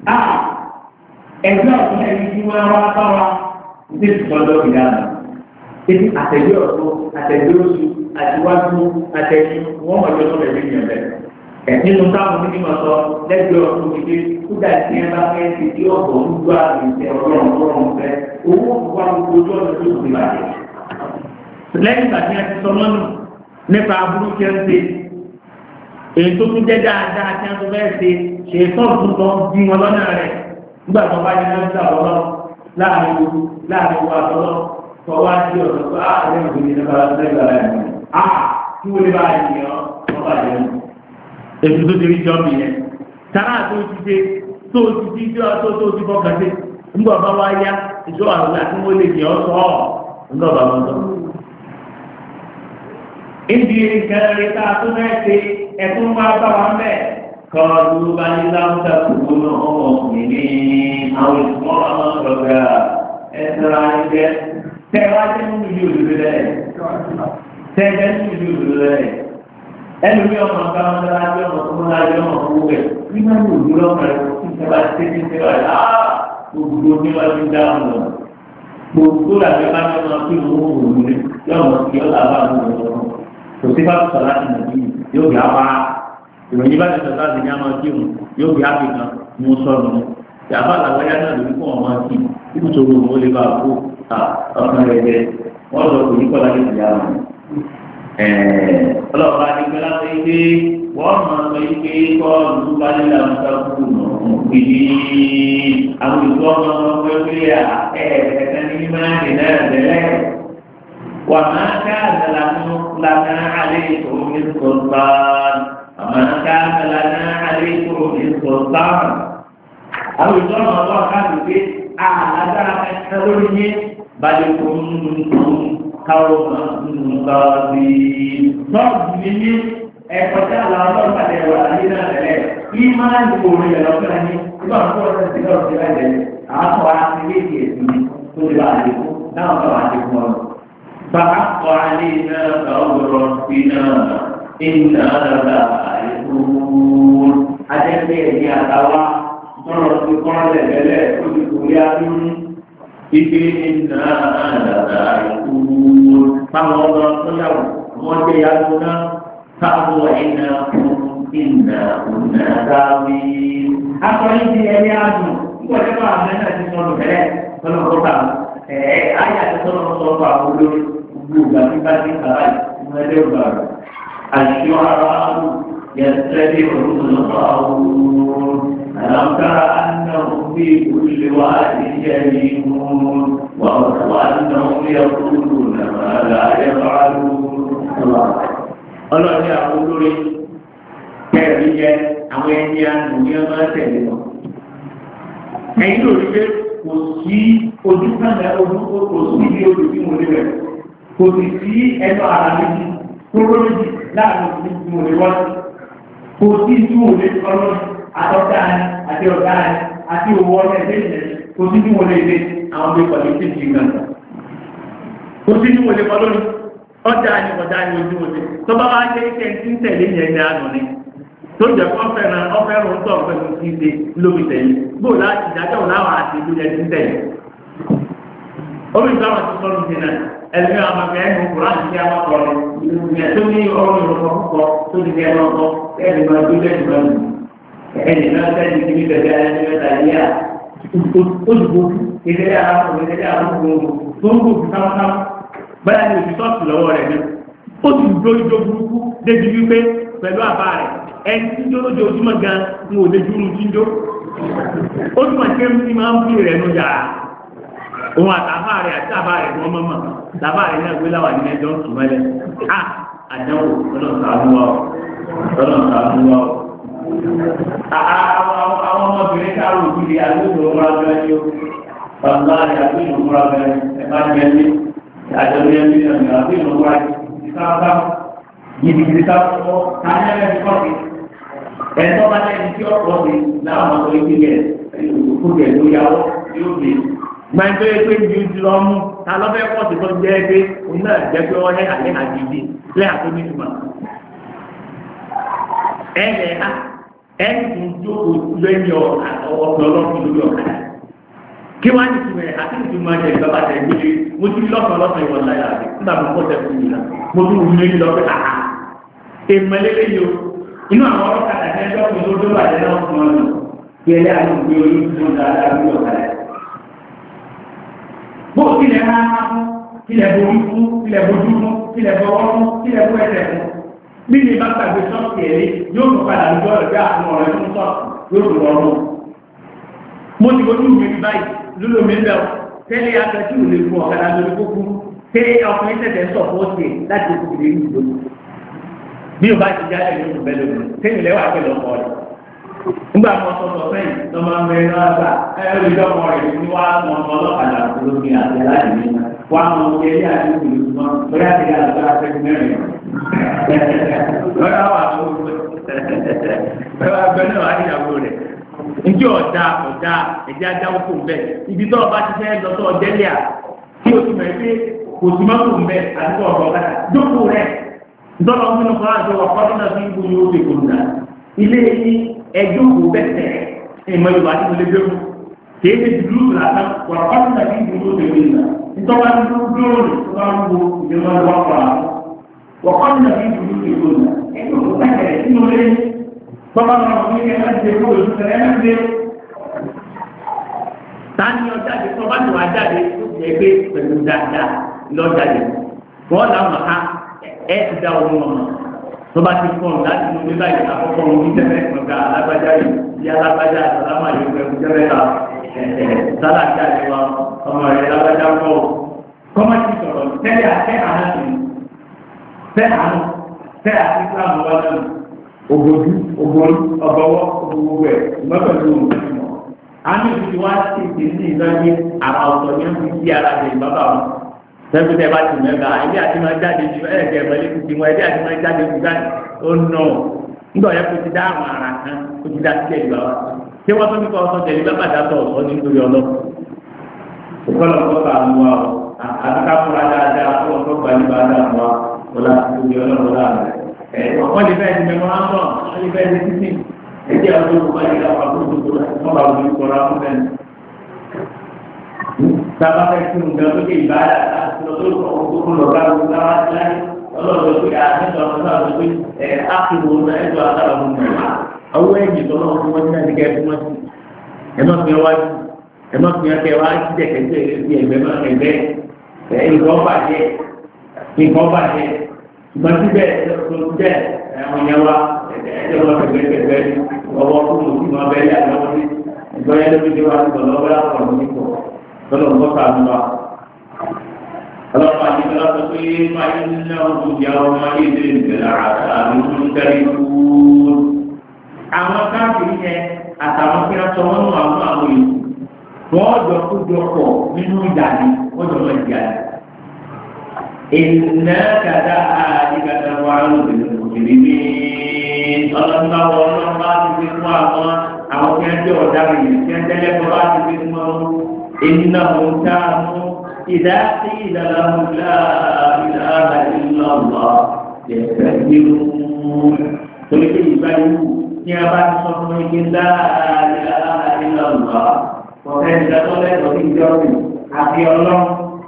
ẹgbẹ́ ọ̀tún ẹni tí wọ́n wá bá wa ní ìtọ́jọ́ ìdáná ebi àtẹ̀lé ọ̀tún àtẹ̀lé oṣù àtiwájú àtẹ̀lé wọ́n mọ̀ lọ́sọ̀ rẹ̀ nínú ẹ̀bẹ̀. nínú táwọn onímọ̀ sọ lẹ́gbẹ̀ẹ́ ọ̀tún ti dé kúdà tí ẹ bá fẹ́ ti di ọ̀bọ̀ lójú àgbẹ̀sẹ̀ ọlọ́run fẹ́ owó òkúwa gbogbo ojú ọ̀nà tó ti bàjẹ́. lẹ́yìn ìgbà tí a ti sọ mọ́nù nípa aburú tí a ń ṣe èyí tó tún jẹ́ dáadáa tí a tún fẹ́ ṣe ṣe sọ́ọ̀tún tó bí wọn lọ́nà rẹ̀ nígbà tó bá yẹn náà ń sàwọ́ láàrin owó àtọ́lọ́ tọ́wá sí ọ̀dọ́ tó àárẹ̀ ìgbìmọ̀ nípa lẹ́gbàá rẹ̀ kí wọ́n lè bá yẹn wọ́n bá yẹn ètò tó ti rí jọ́ọ̀bì yẹn tàrà tó ti dé tó ti di tó ti fọ́kàn sí ńgbà bá wá yá ìṣó àwọn àti wọ́n lè yẹ ọ́ sọ ọ́ ńgbà bá wọn sọ. ìdí nǹkan rẹ̀ tá a tó fẹ́ ṣe ẹ̀tún máa bá wa mẹ́ kọ́ọ̀dù bá ní láwùjọ kúrò náà ọmọ mi ní àwọn ìsúná ọmọ ọ̀gá ẹ̀sìnra ẹ̀jẹ̀ tẹ́wájú nínú ìlú òdòdó rẹ̀ tẹ́jẹ́ nínú ìlú òdòdó rẹ̀ ẹlòmí ọmọ ọ̀gá ọmọdé ọmọ tó múlá yọ ọmọ owó rẹ̀ nígbà tí òdòdó ọmọ rẹ̀ kí ìjọba ti tẹ́tí tẹ́wà rẹ̀ gbogbo ní wọ́n ti dá ọmọ rẹ̀ gbogbo làbẹ́ bá yọ ọmọ kí òun ò wò lé yọ ọmọ kí ọ làbá àwọn ọmọ kò sí bá tó sọ láti nàbí yóò gbé apá ìròyìn bá ti sọ láti ní àmọ́ kí òun yóò gbé apá kan mú sọ̀rọ̀ yàrá làwọn yá náà lórí fún ọmọ kí ibùsọ̀rọ̀ òun ó lè bá kó ọmọ rẹ̀ jẹ wọ́n lọ kò ní kọ́ láti ìyá wọn. ọlọ́pàá ní pẹ́ láti gbé wọ́n máa sọ ike kọ́ọ̀lù balẹ̀ làwọn sábà gbìyì àwọn ìlú ọmọ ọmọ ẹgbẹ́ ẹ̀ẹ́dẹ̀ẹ́dẹ́ ní máàlì náà lẹ́lẹ́ wà máa ká àdàlànà àlẹ́ ìṣòro ní sọ̀tàn àmọ́ ká àdàlànà àlẹ́ ìṣòro ní sọ̀tàn. àwọn ìlú ọmọ ọmọ káàdùn pé àlágbára ẹ̀ka lórí yẹn balẹ̀ kò ń káwọ́ máa bí sọ́ọ̀bù ní ẹ̀kọ́tà làwọn ọlọ́pàá tẹ̀ wà láyé náà tẹ̀lẹ̀ ìmáà ní orí ẹ̀ lọ́kàn ní ìgbà tó ọ̀rẹ́ ti lọ́ọ̀ sí láyé àwọn àti léèkì ẹ̀sìn tó lè bá àdékù náà bá àdékù wọn. fàákọ̀ alẹ́ náà bá ọ̀rọ̀ sí náà ìnà àdàbà àdékù adẹ́gbẹ́ ẹ̀yìn àtàwà tọrọ sí kọ́ńtẹ̀ tẹ́lẹ̀ ó ti kò yá lórí ike ìnà àdàbà àdékù fáwọn ọ̀rọ̀ tó yàwó wọ́n jẹ́ yàgò náà. فأبوا إنكم إنا كنا غاوين أقول لي يا أبو وجمع لنا تسمعوا كلام فلو قطع آية تسمعوا صوت أقول بوجا في بعض الحالات ما يدور الشعراء يتبعون الغاوون ألم تر أنهم في كل واد يهيمون وأنهم يقولون ما لا يفعلون الله ọlọ́ọ̀ni àwọn olórí kẹrin jẹ àwọn ẹni àánú ní ọmọ tẹ̀lé wọn. ẹ̀yin ló rí pé kò sí ojú kàndá ojú kò sí ibi ojú tí mo lè rẹ̀ kò sì sí ẹnu ara méjì kóró méjì láàrin ojú tí mo lè wọ́n kò sí tí mo lè ọlọ́run àtọ́jà ni àti ọ̀gá ni àti òwò ọ̀rẹ́ ẹ̀dẹ́ ìjẹ́ kò sí tí mo lè lé àwọn ọmọ ìpàdé tí ìjì gbà kò sí tí mo lè kọ́ lórí. ọjà ni ọjà ni ojú ojú tó bá wá ṣe iṣẹ́ tí ń tẹ̀lé yẹn ní àná ni tó jẹ́ kó fẹ́ràn ọ̀fẹ́ràn tó ọ̀fẹ́ràn tí ń ṣe lómi tẹ̀lé bó láti ìdájọ́ láwọn àti ìlú yẹn ti ń tẹ̀lé. omi ìgbàwọ̀n ti sọ́nù sí náà ẹ̀lẹ́mí àwọn akẹ́ ẹ̀mú kùrán ti àwọn akọ̀rọ̀ ìyẹn tó ní ọrùn ìrọ̀kọ̀ púpọ̀ tó ti kẹ́ ọkọ̀ ẹ̀rì máa tó lẹ́nu lọ́nù ẹ̀yìn náà sẹ́ni kí ní bẹ̀rẹ̀ ẹni mẹ́ta yíyá olùkó ìdílé àwọn báyà ní òṣìṣọ́ọ̀sì lọ́wọ́ rẹ̀ ní ó sì dójó burúkú débi wípé pẹ̀lú àbá rẹ̀ ẹni tí jó lójó ojúmọ́ gan ní òde dúró tí ń jó ó túnmọ̀ tí ó máa ń fi rẹ̀ nù yàrá òun àtàbá rẹ̀ àti àbá rẹ̀ wọ́n mọ̀mọ́ àtàbá rẹ̀ náà gbé láwà ní ẹjọ́ sùn mẹ́lẹ̀ á àdánwò ọlọ́sàánúwà àwọn ọmọbìnrin káàrò òbí àgbéjò ọmọbìnrin yóò bàbá rẹ̀ àgbéjò ọmọbìnrin ẹ̀bá jẹ́ ní àjọyọ̀ ẹni ọ̀nà àti ìlúwa ìsáwọ́bá gidigidi sáwọ́ káyọ̀ ẹni kọ́ọ̀tì ẹ̀tọ́ bá lẹ́yìn tí ọ̀pọ̀ sí láwọn ọmọ ìpínlẹ̀ òkúta ló yàwó yóò gbé. gbàgbé pé ju ti lọ mú ta lọ́fẹ́ pọ̀sì tó jẹ́ pé òun náà jẹ́ pé wọ́n lẹ́ àlẹ́ àdìdì lẹ́ àtúndì ìtumọ̀. ẹ̀yẹ̀ ha ẹni tó ń jókòó lẹ́yìn ọ̀pọ̀ ọlọ́pìn lórí ọ̀kadà. kí wọ́n á ní ìtumọ̀ àti ìtumọ̀ ẹ̀ ìjọba tẹ̀ gbélé mo ti lọ́sàn ìwọ̀n láyà rẹ̀ nígbà tó kọ́ tẹ̀ fún mi náà mo tún wù mí lọ pé àhà èèmọ̀lélẹ́ yìí o inú àwọn ọ̀rọ̀ kàtà ní ẹjọ́ kan tó tó bàjẹ́ náà fún ọ lọ kí ẹ lé àwọn òbí orí tó dáadáa lórí ọ̀kadà. bó o tilẹ̀ máa ń fún tilẹ̀ borí fún tilẹ̀ bojú fún tilẹ̀ bọ̀wọ́ fún tilẹ̀ bọ́ ẹsẹ̀ fún bí mi bá gbàgbé sọ́ọ̀tì ẹ̀lẹ́ yóò tó padà lójú ọ̀rẹ́ bí àwọn ọ̀rẹ́ fún sọ́ọ̀tì yóò tó rọrùn. mo ti bojú mi báyìí lúlò mi bẹ́ẹ̀ tẹ́lẹ̀ akẹ́tù lè fún ọ̀kadà lórí kókó tẹ́ ọkùnrin tẹ̀tẹ̀ sọ̀ fọ́ọ̀tì láti kókó lè ní ìlú bí o bá ti jáde ní oṣù bẹ́ẹ̀ lónìí tẹ́lẹ̀ lẹ́wà pẹ̀lú ọkọ rẹ̀ nígbà tó sọ̀tọ̀ sẹ́yìn tó máa ń bẹ náà gbà ẹ̀rọ ìjọba rẹ̀ ní wàá mọ ọmọ ọlọ́kadà lórí àti aláìní wàá mọ ọmọ ilé àti ìlú mọ́ bóyá ti yà lọ́wọ́ afẹ́fẹ́ mẹ́rin lọ́yà wà lóko lọ́yà gbẹ́nà wà níyàwó rẹ̀ njẹ́ ọ̀dà ẹ̀jẹ̀ ajáwó kò mbẹ́ ibi tó ọba ti fẹ́ lọ́tọ̀ ọ̀jẹ́lẹ̀ à kí o ti mọ̀ pé kò sí mọ́tò mbẹ́ àti ọ̀rọ̀ ọ̀gá jókòó rẹ̀ ntọ́nà ọ̀gbìn kan àti ọ̀kọ́ náà fi ń bu yóò fi kùn dà ilé yìí ẹjọ́ kò bẹ́tẹ̀ ìmọ̀ yorùbá ti wọlé gbẹ́rù kìí ṣe dùdú làtàn ọ̀kọ́ náà fi ń bu yóò fi kùn dà ntọ́ba ti dúró dúró tó bá ń wo ìjọba wà fún wa ọ̀kọ́ náà fi ń bu yóò fi kùn dà ẹjọ́ kò bẹ́tẹ̀ sínú lé tọ́ba náà wọ́n ní ẹ̀ tani ọjáde tó bá ti wá jáde yẹ pé pẹ̀lú dáadáa lọ́jáde wọ́n làwọn ha ẹ ti dá ọmọ ọmọ tó bá ti fọ́n láti mú nígbà yìí àkọ́kọ́ wọn ní tẹ́lẹ̀ ọ̀gá alágbájá yìí bí alágbájá àtàlámà yìí pẹ̀lú tẹ́lẹ̀ ta sálàkí àdéhùn ọmọ rẹ̀ alágbájá kọ́ kọ́mọ́tì sọ̀rọ̀ tẹ́lẹ̀ àtẹ́ àná sí tẹ́ àánú tẹ́ àti islam wà lẹ́nu ògbójú ògbórí ọgbọ́wọ́ ògbówó ẹ̀ ìmọ̀pẹ̀lú òun àmì ìdí wá sí ìdí ní ìlọ́yé àrà ọ̀tọ̀ ní ọ̀sìn sí ara rẹ̀ bàbá wọn. Sẹ́gbẹ́tẹ̀ bá ti mẹ́ta ẹbí àti máa jáde ju ẹ̀ẹ́dẹ̀ ìmọ̀lẹ́ ti wọn ẹbí àti máa jáde ju báyìí ó nà ọ́. Nígbà yẹn kò ti dá àwọn ara kan kò ti dá sílẹ̀ ìgbà wa. Ṣé wọ́n tó ní kọ́ ọ̀sán tẹ̀lé bàbá dàtọ̀ ọ̀sán nítorí ọlọ́. Ìkọlọ̀ tó bá mú wa ọ̀ àtàkà fúnra dáadáa fún ọ̀tọ́ gbalíba dáa wa ọ̀la nítorí ọlọ́run láàrẹ̀. Wọ́n lè fẹ́ẹ́ di mẹ́mọ́rándọ̀ wọ́n lè fẹ́ẹ́ di títì ẹjẹ àwọn olùkọ́ yìí ká wà lóṣù tó wọ́n bá wọlé kọ́ra fún bẹ́ẹ̀. Sábà fẹ́ kí n gbẹ́ sókè ìbára láti lọ tó kọ́ tó kún lọ́ọ́ káwọ́ káwá láyé ọlọ́run tó yà nígbà wọn náà tó pé ákìlò náà ẹ̀dọ́ àtàrà fún mi. Àwọn ẹ̀yìn tó náà fún wọn ní àdìgẹ́ fún wọn sí. Ẹ má fi wá sí ẹ má fi ẹkẹ wá sí ẹ̀kẹ́jẹ́ ẹ̀kẹ́ ẹ̀gbẹ́ má ẹ̀gbẹ́ nǹkan bàjẹ́ ìgbà síbẹ̀ tó jẹ́ àwọn yẹn wá ẹ̀jẹ̀ wọn kẹ̀kẹ́ ọwọ́ fún mi sí máa bẹ́ẹ̀ yà lọ́wọ́ sí ìgbọ́yẹ lóbi tí wàá sọ̀rọ̀ lọ́wọ́ lápò ní kò lọ́dọ̀ ń bọ́ta àmì wa. ọlọ́pàá ní kí wọ́n sọ pé máa ń ná ọdún ìyá ọmọ ayé ìdílé ìgbẹ̀lá àmì tó ń tẹ́lẹ̀ kúrú. àwọn káàkiri yẹn àtàwọn kí wọ́n sọ wọ́n nù àwọn èèyàn wọ́n jọ kó jọ pọ̀ nínú ìjà ni wọ́n jọ lọ ìjà ni. إنا كذلك نفعل بالمجرمين ọlọ́nà ọlọ́run bá ti fi fún àwọn tí wọ́n jẹ́ ọ̀daràn yìí tí wọ́n tẹ́lẹ̀ kọ́ bá ti fi fún wọn iná òun táàmù ìdá sí ìdàlámù láàrínláà ìlọ́lọ́ ẹ̀fẹ́ nínú torí pé ìbáyìí tí a bá ti sọ fún igi láàrínláà ìlọ́lọ́ ọ̀fẹ́ ìdátọ́lẹ́tọ̀ ní ìjọ́sìn àti ọlọ́run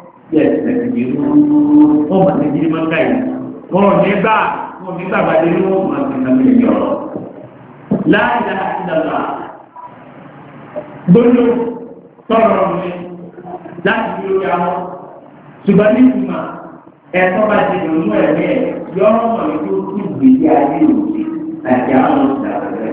wọ́n máa ti di ní mọ́ká yìí wọ́n ní gbàgbàdé ní wọ́n máa ti nàbí ẹ̀yọ́ lọ. láàyè àti dàgbà gbóná tọrọ mi láti fi lórí àwọn ṣùgbọ́n ní ìtumọ̀ ẹ̀tọ́ bá ti dùn mú ẹ̀mí ẹ̀ yọ ọmọ mi tó kú ìgbésí ayé òsì àti àwọn ìdàgbàsẹ̀.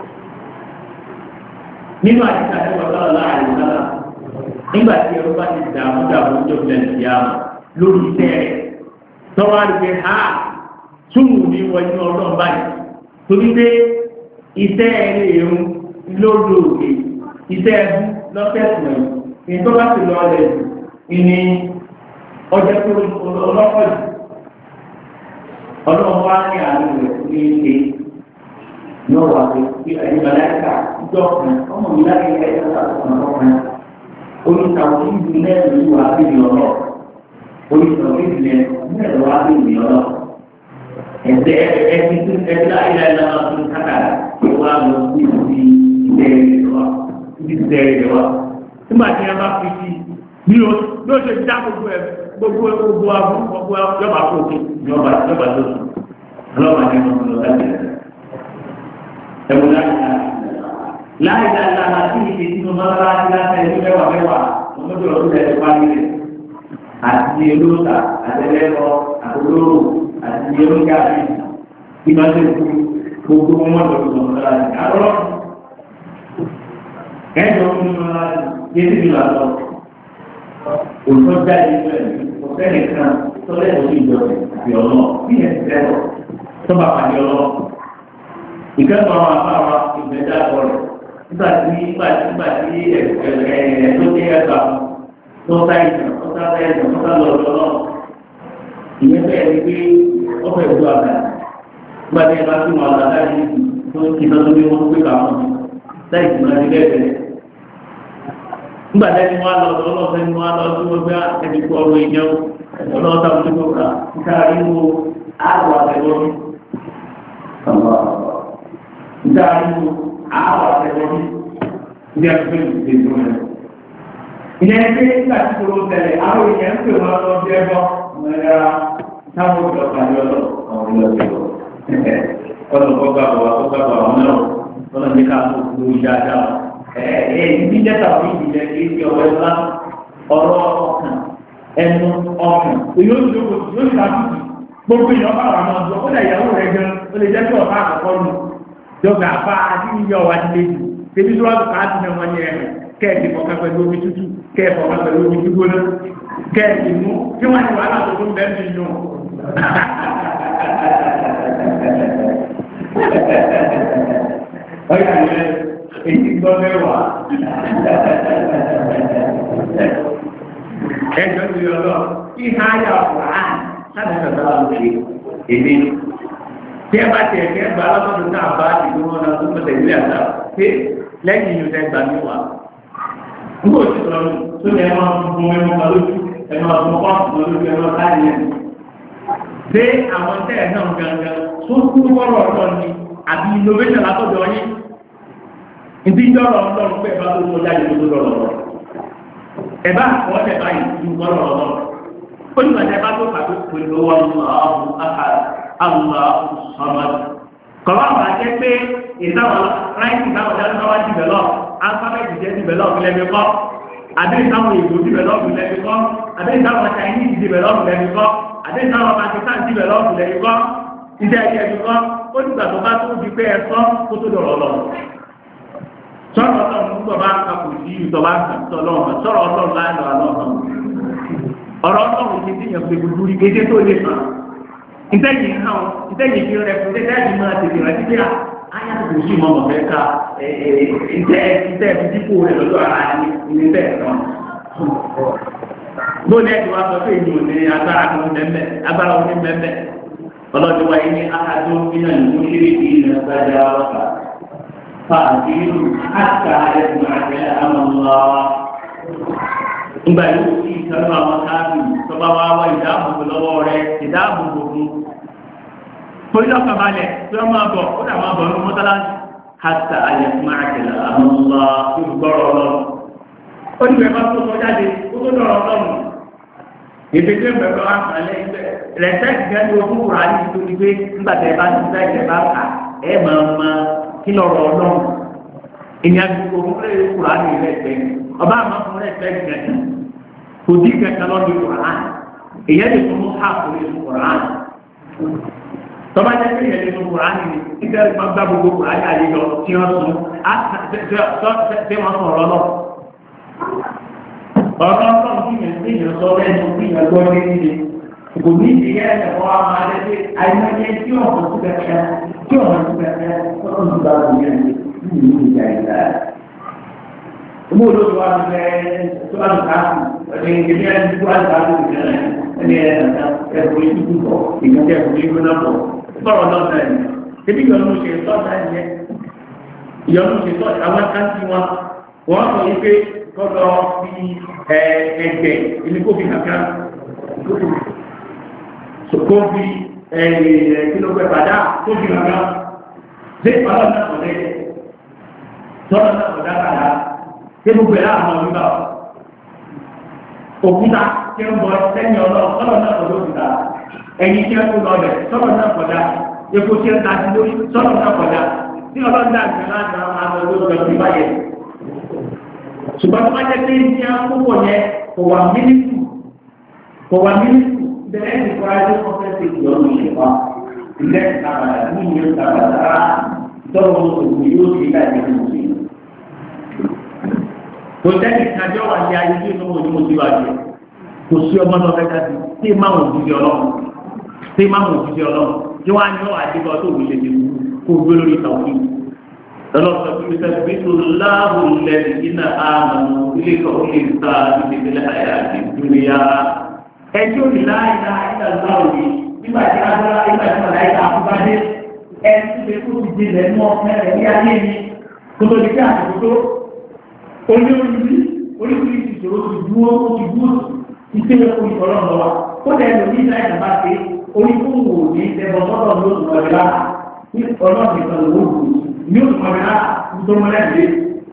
nínú àti àtẹwọ̀ sọ́lá láàrin sọ́lá nígbà tí ẹ̀rọ bá ti dààmú tó bilẹ̀ ìyá lórí iṣẹ́ rẹ̀ tọ́wọ́ àdúgbò ha túmù ní wọnú ọlọ́run báyìí torí pé iṣẹ́ ẹ̀rẹ́ ìrún lórí òkè iṣẹ́ ẹ̀bú lọ́sẹ̀sùn ẹ̀ ní tó bá ti lọ ọ̀lẹ̀ ìní ọjọ́ tó ọlọ́pọ̀ jù ọlọ́run wá ní àárín rẹ̀ ní ilé náà wà pé kí ẹ̀yìnbàláìkà ìjọ kan ọmọ mi láti ilẹ̀ ìjọba ọ̀kan oníkàwé ìlú lẹ́nu ìlú àbílẹ̀ ọ̀rọ̀ oníkàwé ìlú lẹ́nu àbílẹ̀ ọ̀rọ̀ ẹ̀sẹ̀ ẹ̀sìn tó ẹ̀sẹ̀ ayélujára ìlànà tó ń kàkàrà ìwà lọ sí ìbẹ̀rẹ̀ wa ibi ìbẹ̀rẹ̀ wa nígbà tí a bá fi sí bí o ṣe dá gbogbo ẹ̀ gbogbo yọba kó òkè yọba lóṣù ọlọ́ba ní ọmọ lọ láti ẹ̀wọ̀n láti láìláìláà tí ìṣe tí mo máa ń rántí láti ẹni mẹ́wàá ọmọdé ọdún ẹ̀rọ parí rẹ̀ àti olóòtà àtẹlẹ́kọ àtolóró àti olóòtà àti ìbáṣe gbogbo wọn lọ́dún ọmọdé láti àrọ́ ẹ̀jọ̀ fún mi láti yéé ti là lọ òótọ́ jáde pẹ̀lú ọ̀fẹ́ nìkan tọ́lẹ̀ lórí ìjọba àti ọ̀nà bí ẹ̀ ti tẹ́lọ̀ tó bá pàdé ọlọ́ ìkẹ́kọ̀ọ́ àwọn afárá ìgbẹ́jà ọ̀rẹ́ nígbà tí tó dé ẹgbà tó sá ìtàn tó sá lọ́dọ̀ náà ìyẹn bẹ́ẹ̀ ni pé ọ̀fẹ́ ìlú àgbà nígbà tí ẹ bá tún wọn àgbà láì ní tó ti lọ sórí wọn pé kà wọn láì tún lọ sí lẹ́ẹ̀bẹ̀rẹ̀ nígbà tí wọn lọ sọ ọlọ́ọ̀fẹ́ ni wọn lọ sí wọn gbé ẹni kú ọrọ̀ ìjẹun ọlọ́ọ̀ta ojú kò kà níta nínú àgbà àtẹwọ́bí níta nínú àgbà àtẹwọ́bí ní ẹgbẹ́ ìgbésẹ̀ rẹ̀. ìyẹn pé nígbà tí kò ló tẹ̀lé àwọn èèyàn ń pè wọn lọ bí ẹgbọ́ ọ̀nà táwọn òjò pàdé ọlọ́ àwọn olóògbé lọ. ọlọ́kọ́ gbàgbọ́ àkọ́gbàgbọ́ àwọn náà lọ́nà ní ká tó lórí dáadáa. ìdí jẹ́ta fún ìdílé kì í ṣe ọ̀rọ̀ ẹ̀fọ́ ọ̀rọ̀ ọkàn ẹnu ọkàn yóò jókòó yóò ṣàkóso gbogbo èèyàn bá wà náà jọ ó lè yàwó rẹ̀ gan ó lè jẹ́ pé ọ̀pá àkọ́kọ́ nù jọ̀gà àfa àti ìyọ̀ wá nílé jù tẹbi tó wà lóka á ti nà wọn yẹ kẹ́ẹ̀tì kọ̀ọ̀kan pẹ̀lú omi tútù kẹ́ẹ̀ kọ̀ọ̀kan pẹ̀lú omi gbígbóná kẹ́ẹ̀tì mú kí wọ́n ti wàhálà tó fún bẹ́ẹ̀ mi nù. ọ̀yà yẹn èyí gbọ́ mẹ́wàá. ẹjọ́ ti yọ lọ kí ha yà wàá sábẹ́ sọ̀tà lókè èmi. tí ẹ bá tiẹ̀ kẹ́ gbà lọ́sọ̀tún náà bá ìlú wọn náà tó mọ̀tẹ̀ ilé àtà pé lẹ́yìn ìlú tẹ́ gbà mí wá. nígbà òsì sọ̀rọ̀ tó ní ẹ máa fún ẹmọ kan lójú ẹ máa fún ọkọ̀ lójú ẹ máa láàyè ẹ̀. ṣé àwọn tẹ́ ẹ̀ náà gangan tó kú wọ́rọ̀ ọ̀tọ̀ ni àbí innovation látọ̀dọ̀ yín. ìdí ìjọ́rọ̀ ọlọ́run pé ẹ bá tó kọjá ìlú tó lọ́rọ̀ ẹ bá àkọ́ ẹ̀ báyìí ju wọ́rọ̀ ọlọ́run. ó ní bàtẹ́ bá tó pàtó pẹ̀lú wọn Allah Samad. Kalau baca pe, kita right kita dalam kawan develop, alfabet dia develop lebih kok. Ada yang Ibu develop lebih kok, ada yang Chinese develop lebih kok, ada yang Pakistan develop lebih kok. Tidak dia juga, pun juga sebab tu di PSO kutu dorong. Soal orang tu bang kapuji, tu bang tolong, soal orang lain orang. Orang mesti yang berduri kerja tu dia. Ìtẹ́yìn náà ìtẹ́yìn fi rẹ̀ fún ìtẹ́yìn máa tètè rẹ̀ títí àyà tó yí mọ́ mọ̀ fẹ́ ká ìtẹ́ fi dípò rẹ̀ lọ́dọ̀ ara ní ìtẹ́ ẹ̀tọ́. Bóòlù ẹ̀dùn wa sọ pé èyí ò ní agbára kan mẹ́mẹ́ agbára òní mẹ́mẹ́ ọlọ́dún wa yìí ní akájọ́ nínú ìlú kiri kì í ní agbára ọ̀fà. Fáàtì àtà ẹ̀dùn àjẹ́ àmọ́lá. Nígbà yóò sí ìtọ́jú àwọn káàbì tọ́ba wa wá ìdáàbòbò lọ́wọ́ rẹ̀ ìdáàbòbò fún. Torí lọ́kàn balẹ̀ tí wọ́n máa bọ̀ ó dà máa bọ̀ nínú mọ́tálásí. Hàtà àyẹ̀fún àkẹlẹ̀ àmọ́lá tó gbọ́rọ̀ ọlọ́run. Ó ní bẹ̀rẹ̀ bá tó sọ jáde ó tó dọ̀rọ̀ ọlọ́run. Ìfèjì bẹ̀rẹ̀ wá kàlẹ́ rẹ̀sẹ̀kì gẹ́gẹ́ bí ogún kùrà ní ìtòrí pé nígbà tẹ̀ bá ti sẹ́ ìjẹ̀ bá kà ẹ̀ máa ma kí lọ́rọ̀ ọlọ́run. Ìyẹn ogún kùrà ní ìrẹsẹ̀ ọba àmọ́ fún rẹ̀sẹ̀kì gẹ́gẹ́ kò dí kẹta lọ́dún kùrán èyẹ lè fún àkùrẹ́ fún kùrán tọ́ba jẹ́ pé èyẹ lè fún kùrán ni nígbà tí wọ́n gbá gbogbo kùrán yà lè lọ tí wọ́n sùn tí wọ́n sùn ọ̀rọ̀ lọ. ọ̀rọ̀ ọ̀rọ̀ tí yẹn tí yẹn sọ lẹ́nu tí yẹn gbọ́ ní nílé kò ní ìdíyẹ ẹ̀kọ́ àwọn adẹ́gbẹ́ àìmọye tí ọ̀hún ti bẹ̀rẹ̀ tí ọ̀hún ti bẹ̀rẹ̀ ọ̀hún ti bá wù yẹn ní ìlú ìjà ìlà. Mo ló tó wá lẹ tó wá lọ káàkiri ẹni ìdílé ẹni tó wá lọ káàkiri ẹni ẹ̀fọ́ ìdúgbò bọ̀ ìgbàjẹ́ ẹ̀fọ́ ìgbóná bọ̀ sọ̀rọ̀ lọ́sà ẹ̀ ṣébí ìyọnu ṣe sọ́ọ̀tà ẹ̀ yẹn ìyọnu ṣe sọ́ọ̀tà àwọn káàkiri wọn wọ́n sọ wípé kọ́lọ́ fi ẹgbẹ́ ìlúkó fi kàkà kó fi kìlógbẹ̀ padà kó fi kàkà ṣé ìpàdé náà kọ̀ lẹ́yìn sọ́ọ̀tà náà kọ̀ dákàdá. Ṣé gbogbo ẹ̀ láàmú ọ̀gbìnbà òkúta tí ń bọ̀ sẹ́yìn ọlọ́run sọ́dọ̀ náà kọjá òkúta ẹ̀yìn tí ń kú lọ bẹ̀ sọ́dọ̀ náà kọjá epo tí ń ta sí lórí sọ́dọ̀ náà kọjá tí ọlọ́run dà sí láti àwọn àgbẹ̀ lórí ọ̀gbìn báyẹn. ṣùgbọ́n tó bá jẹ́ pé ní àkókò yẹn kò wà mílíkù bẹ̀rẹ̀ ní kọ́ra tó kọ́ fẹ́ ṣe ìyọnu ìṣèpá ilé ìtàkàdà ní ìyẹn ìtàkàdà tọ́wọ́ òkú yóò ṣe láti ṣe kò tẹ́lẹ̀ ìtajà wà ní ayé tí ìnáwó ni mo ti wà jẹ kò sí ọmọ náà fẹ́ dájú tí ì máa wò jíjẹ ọlọ́run tí ì máa wò jíjẹ ọlọ́run tí wọ́n á ní ọ̀hún àdébọ̀ tó wù lẹ́nu kó gbé lórí ìtàwé lọ́lọ́sọ̀ tó ṣe fi tó láàbù lẹ́nu iná àmàlù ilé kan ó lè ta ìdílé àyà àti ìdúnyà ẹjọ́ ìlà ìlà ìlà láwùjọ nígbà tí agbára nígbà tí wọ́n láyé ká àkúbá dé ẹni tó lè kó ti di ilẹ̀ mọ́ ẹ̀rẹ̀ ní ayé mi tó lórí kí àtìkò tó oríṣiríṣi ìṣòro ti dúró iṣẹ́ orí ọlọ́run lọ́wọ́ kó dẹ̀ lórí ìlànà ìjọba ṣe orí fún wò ní ẹ̀bọ̀n tọ́lọ̀ ló tún ọ̀rẹ́ lára ní ọlọ́run ìkan lówó ní ó tún ọ̀rẹ́ lára tó mọ́lẹ́ ìlé.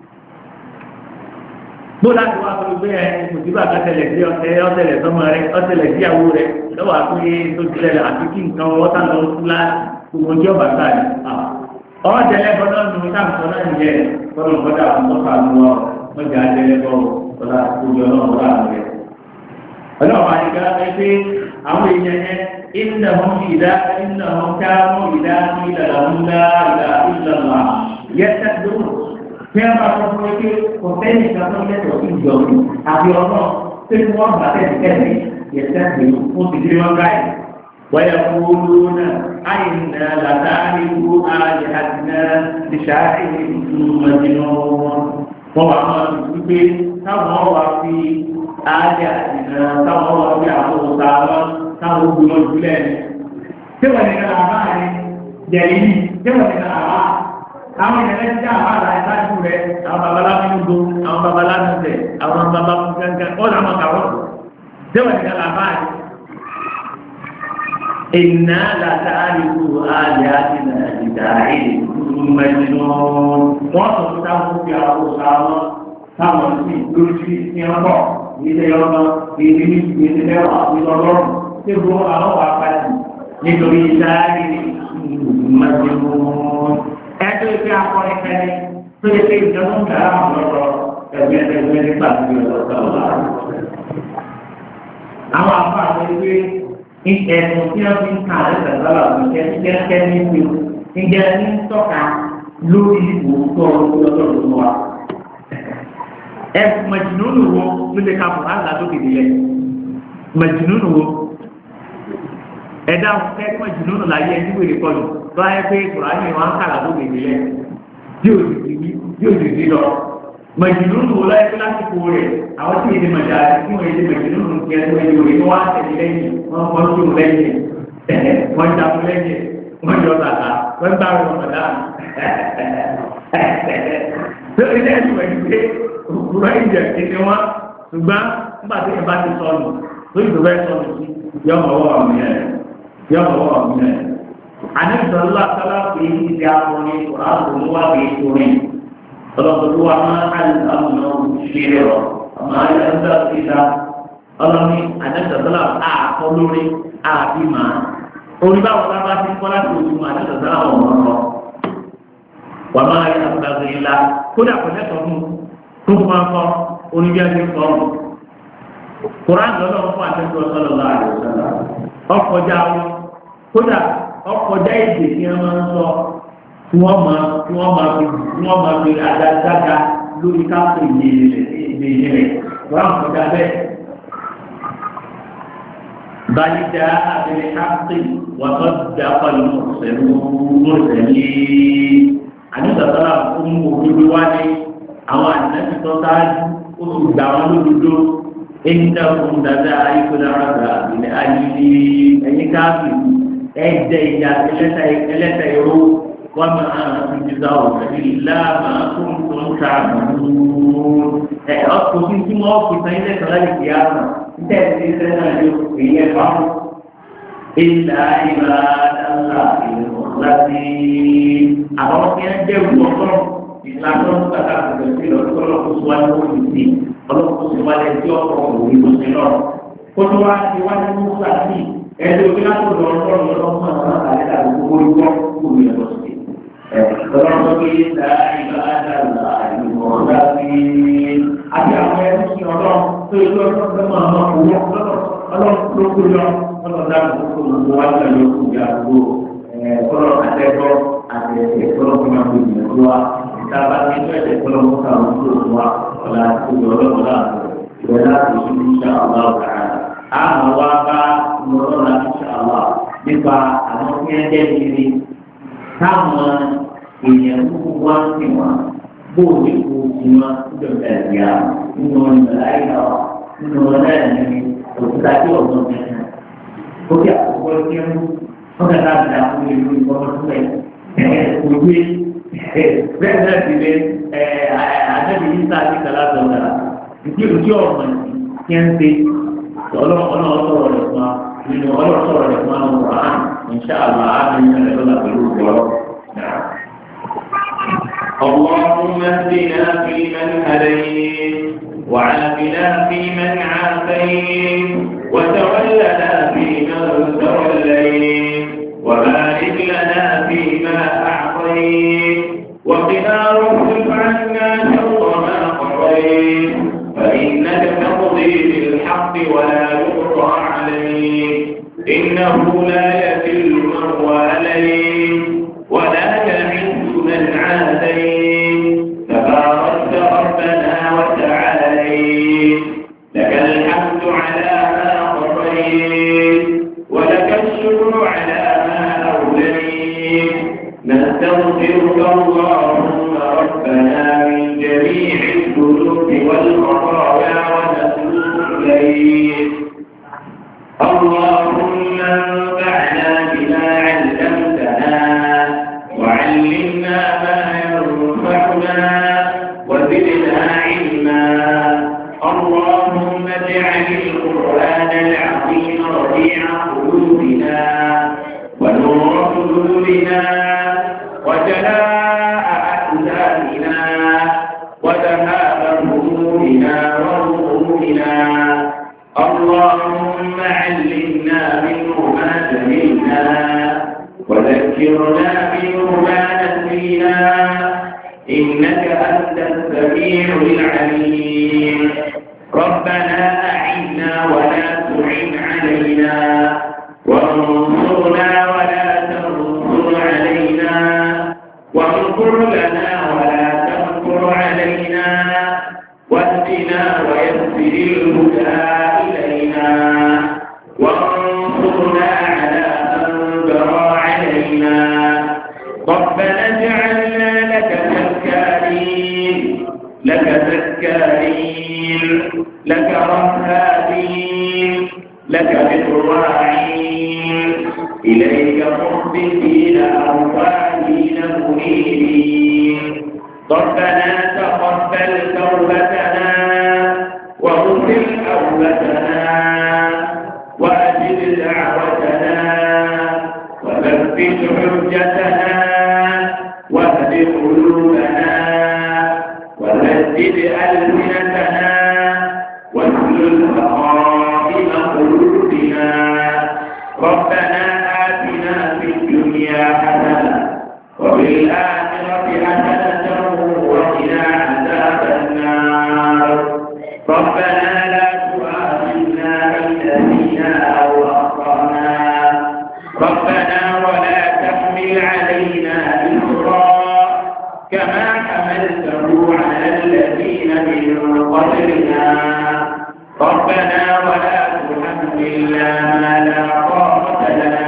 bó láti wá sọ pé ẹ kò sí bàtà tẹ́lẹ̀ sí ọ̀tẹ̀lẹ̀ sọmọ rẹ ọ̀tẹ̀lẹ̀ síyàwó rẹ lọ́wọ́ àpé tó tilẹ̀ àti kí nǹkan wọ́tà lọ sílá gbogbo ọjọ́ bàtà rẹ. ọ̀tẹ̀lẹ̀ bọ́dọ̀ nù sáàmùsọ náà nìyẹn kọ́nà kọ́dà àtúntọ́fà lọ́wọ́ mọ́jà tẹ́lẹ̀ bọ́ ọ̀la gbogbo ọlọ́run wà rẹ̀. ọlọ́run àyíká pé àwọn èèyàn yẹn إنهم كانوا إذا قيل لهم لا إله إلا الله يستكبرون كما تقول وكان كانوا يتوقفون أبي الله تلقوا بعدين يستكبرون وتجرون غير ويقولون أئنا لتاركو آلهتنا لشاعر مجنون وما في táwọn fi ájá ìrìnà táwọn fi àkókò táwọn obìnrin ìjúlẹ̀ ni. Tí wọ́n ní ká àbá rẹ̀ jẹ̀rí ní, tí wọ́n ní ká àbá. Àwọn ìrìnlẹ̀ tí àbá rẹ̀ ìsájú rẹ̀, àwọn babalá nínú àwọn babalá nínú àwọn babá fún gángan, ó làwọn kàwọ́. Tí wọ́n ní ká àbá rẹ̀. Inna latariku alihatina lida'in majnun. Wọ́n sọ fún táwọn fi àkókò táwọn sì lórí ní ọmọ ilé ọmọ ìdí ní ìdí mẹ́wàá ìlọlọ́rùn tí ó àwọn wà pàtì nítorí ìdáyé ìmọ̀jẹ̀mọ́ ẹjọ́ ìpé akọrin kẹni tó yẹ pé ìjọba ń dára àwọn ọ̀rọ̀ ẹgbẹ́ nípa ti ọ̀rọ̀ ọ̀la. àwọn afọ àwọn ẹgbẹ́ ẹ̀sùn tí wọ́n fi ń kà lẹ́sẹ̀ lọ́la ìjẹ́ ní ìlú ìjẹ́ ní tọ́ka lórí ìwòsàn ọlọ́dọọdún wa. Majnunu wo ló lè ka Quran la lókè nílẹ̀ Majnunu wo ẹ̀dá ọ̀fẹ́ Majnunu la yẹ ẹni wèrè kọlù tó ayé pé Quran yìí wọn kà la lókè nílẹ̀ yóò dìdí lọ Majnunu wo láyé pé lásìkò rẹ̀ àwọn tí èdè màjà tí wọ́n èdè Majnunu kí ẹ tó ẹni wèrè ni wọ́n á tẹ̀lé lẹ́yìn wọ́n kọ́ sí òun lẹ́yìn wọ́n jagun lẹ́yìn wọ́n yọ bàtà wọ́n gbà wọn bàtà òkúra ìjẹ kéde wọn ṣùgbọ́n nígbà tí ìbá ti sọnù tó ìdòwẹ́ sọnù sí yọmọwọ́ ọ̀mí ẹ̀. àníṣọ́lá sọ́lá pé ìdí akọrin kòránù wà pé torin ọlọ́dún wa máa ń àlùmọ́ ṣe rọ̀ ọmọ ayé ń dá sí ìdá ọlọ́ni àníṣọ́lá àkọ́ lórí àbí màá orí báwo bá bá ti kọ́ láti ojú àníṣọ́lá ọ̀rọ̀ wà máa yẹ àbúdàgbé ńlá kódà kò lẹ́tọ̀ọ́ fún tó máa kọ́ oníbí ẹni kọ́ Quran lọ́nà fún àtẹ́kọ̀ọ́ sọ́lọ́ láàrin ọ̀sán ọkọjá wọn kódà ọkọjá èdè tí wọ́n máa ń sọ tí wọ́n máa fi àdájáda lórí káfí ìdè rẹ̀ wọ́n kọjá bẹ́ẹ̀. balida abẹ́rẹ́ káfí wọ́n tó dákọ̀ ní mọ̀sẹ̀lú àdúgbò fún òdodo wá ní àwọn àtìlẹ́sì tó sáájú ó sì gbà wọn lódodo ẹni náà fún dada ayíkọ́lá rárá ilẹ̀ ayé ẹ̀yìn káfí ẹ̀jẹ̀ ìyá ẹlẹ́tà ìró wọ́n máa ń fi jíjà òfin ìlànà tó ń ta àbúrú ọkùnrin tí wọ́n fi sẹ́yìn lẹ́sọ̀ láti fi àmà níta ìdílé sẹ́yìn náà yóò fi yẹ fáwọn ìlà ìlà àdàlà ìlọ́láti àwọn tí wọ́n jẹ́ ìwú ọ̀tọ̀ ìlànà kàkà àgbẹ̀ sí ọlọ́kùnrin wájú òní sí ọlọ́kùnrin wájú tí ọkọ̀ òní kò sí lọ. kótó wá ti wájú mú sàtì ẹ̀dọ́ òbí láti lọ ọlọ́run ọlọ́kùnrin àwọn àtàlẹ́ àti gbogbo ìwọ́ kò ní ẹ̀kọ́ sí. ọlọ́run bí ìlà ìlà àdàlà ìlọ́láti àti àwọn ẹ̀rọ sí ọlọ́run tó yẹ kí ọlọ́run fẹ́ máa mọ owó ọlọ́run tó kó yọ ọlọ́run dáàbò tó gbogbo wájú ẹ̀ lókù bí àgbo ọlọ́run àtẹ́gbọ́ àtẹ̀ẹ̀tẹ̀ ọlọ́run máa ń gbìyànjú wa ìtaba ní ẹ̀jẹ̀ ọlọ́run ká wọn tó wa ọ̀la àti ọlọ́run láàbò ìwé láti ṣe ní ṣàlá ọ̀gá àmọ́ wá bá ọlọ́run láti ṣàlá nípa àwọn tí wọ́n jẹ́ kiri táwọn èèyàn kúkú wá ń sìn wọn bóòlù kú sí wọn níjọba ìyá nínú ìgbàlá ìyá wa nínú ọ̀rẹ́ ẹ̀mí òkúta tí ọ̀gbọ́n mẹ́ta Oke àkọ́kọ́ tí ẹ mú wọ́n kà láti dà fún ìlú ìfọwọ́sí rẹ̀ òwe bẹ́ẹ̀ náà ti lé àdébí yìí sáà ní kàlá sọ̀rọ̀ ìdí òjì ọ̀mọ̀ tí ẹ ń ṣe ọlọ́run sọ̀rọ̀ rẹ̀ fún wa nínú ọlọ́run sọ̀rọ̀ rẹ̀ fún wa nínú Quran insha Allah àmì ìṣẹ̀lẹ̀ lọ́la pẹ̀lú ìgbọ́rọ̀. اللهم اهدنا فيمن هديت وعافنا فيمن عافيت وتولنا فيمن توليت وبارك لنا فيما أعطيت وقنا واصرف عنا شر ما قضيت فإنك تقضي بالحق ولا يقضى عليك إنه لا يذل من واليت ولا يعز من عاديت تباركت ربنا وتعاليت لك الحمد على ما قضيت ولك الشكر على ما أوليت نستغفرك اللهم ربنا من جميع الذنوب والخطايا ونتوب إليك اللهم انفعنا بما علمتنا وعلمنا ما ينفعنا وزدنا علما اللهم اجعل القرآن العظيم ربيع قلوبنا ونور صدورنا وجلاء أحزاننا وذهاب همومنا وغمومنا اللهم علمنا منه ما جهلنا وذكرنا منه ما نسينا إنك أنت السميع العليم ربنا أعنا ولا تعن علينا وانصرنا ولا تنصر علينا وانصر لنا ولا تنصر علينا واهدنا ويسر الهدى إلينا وانصرنا على من بغى علينا ربنا اجعلنا لك ذكارين لك رهابين لك مطواعين إليك مخبتين أوابين منيبين ربنا تقبل توبتنا واغفر توبتنا وأجب دعوتنا وثبت حجتنا واهد قلوبنا وسدد ألسنتنا واسلل خرائم قلوبنا ربنا آتنا في الدنيا حسنة وفي الآخرة حسنة وقنا عذاب النار ربنا لا تؤاخذنا إن نسينا أو أخطأنا ربنا ولا تحمل علينا إصرا كما حملته على الذين من قبلنا ربنا ولا تحملنا ما لا طاقة لنا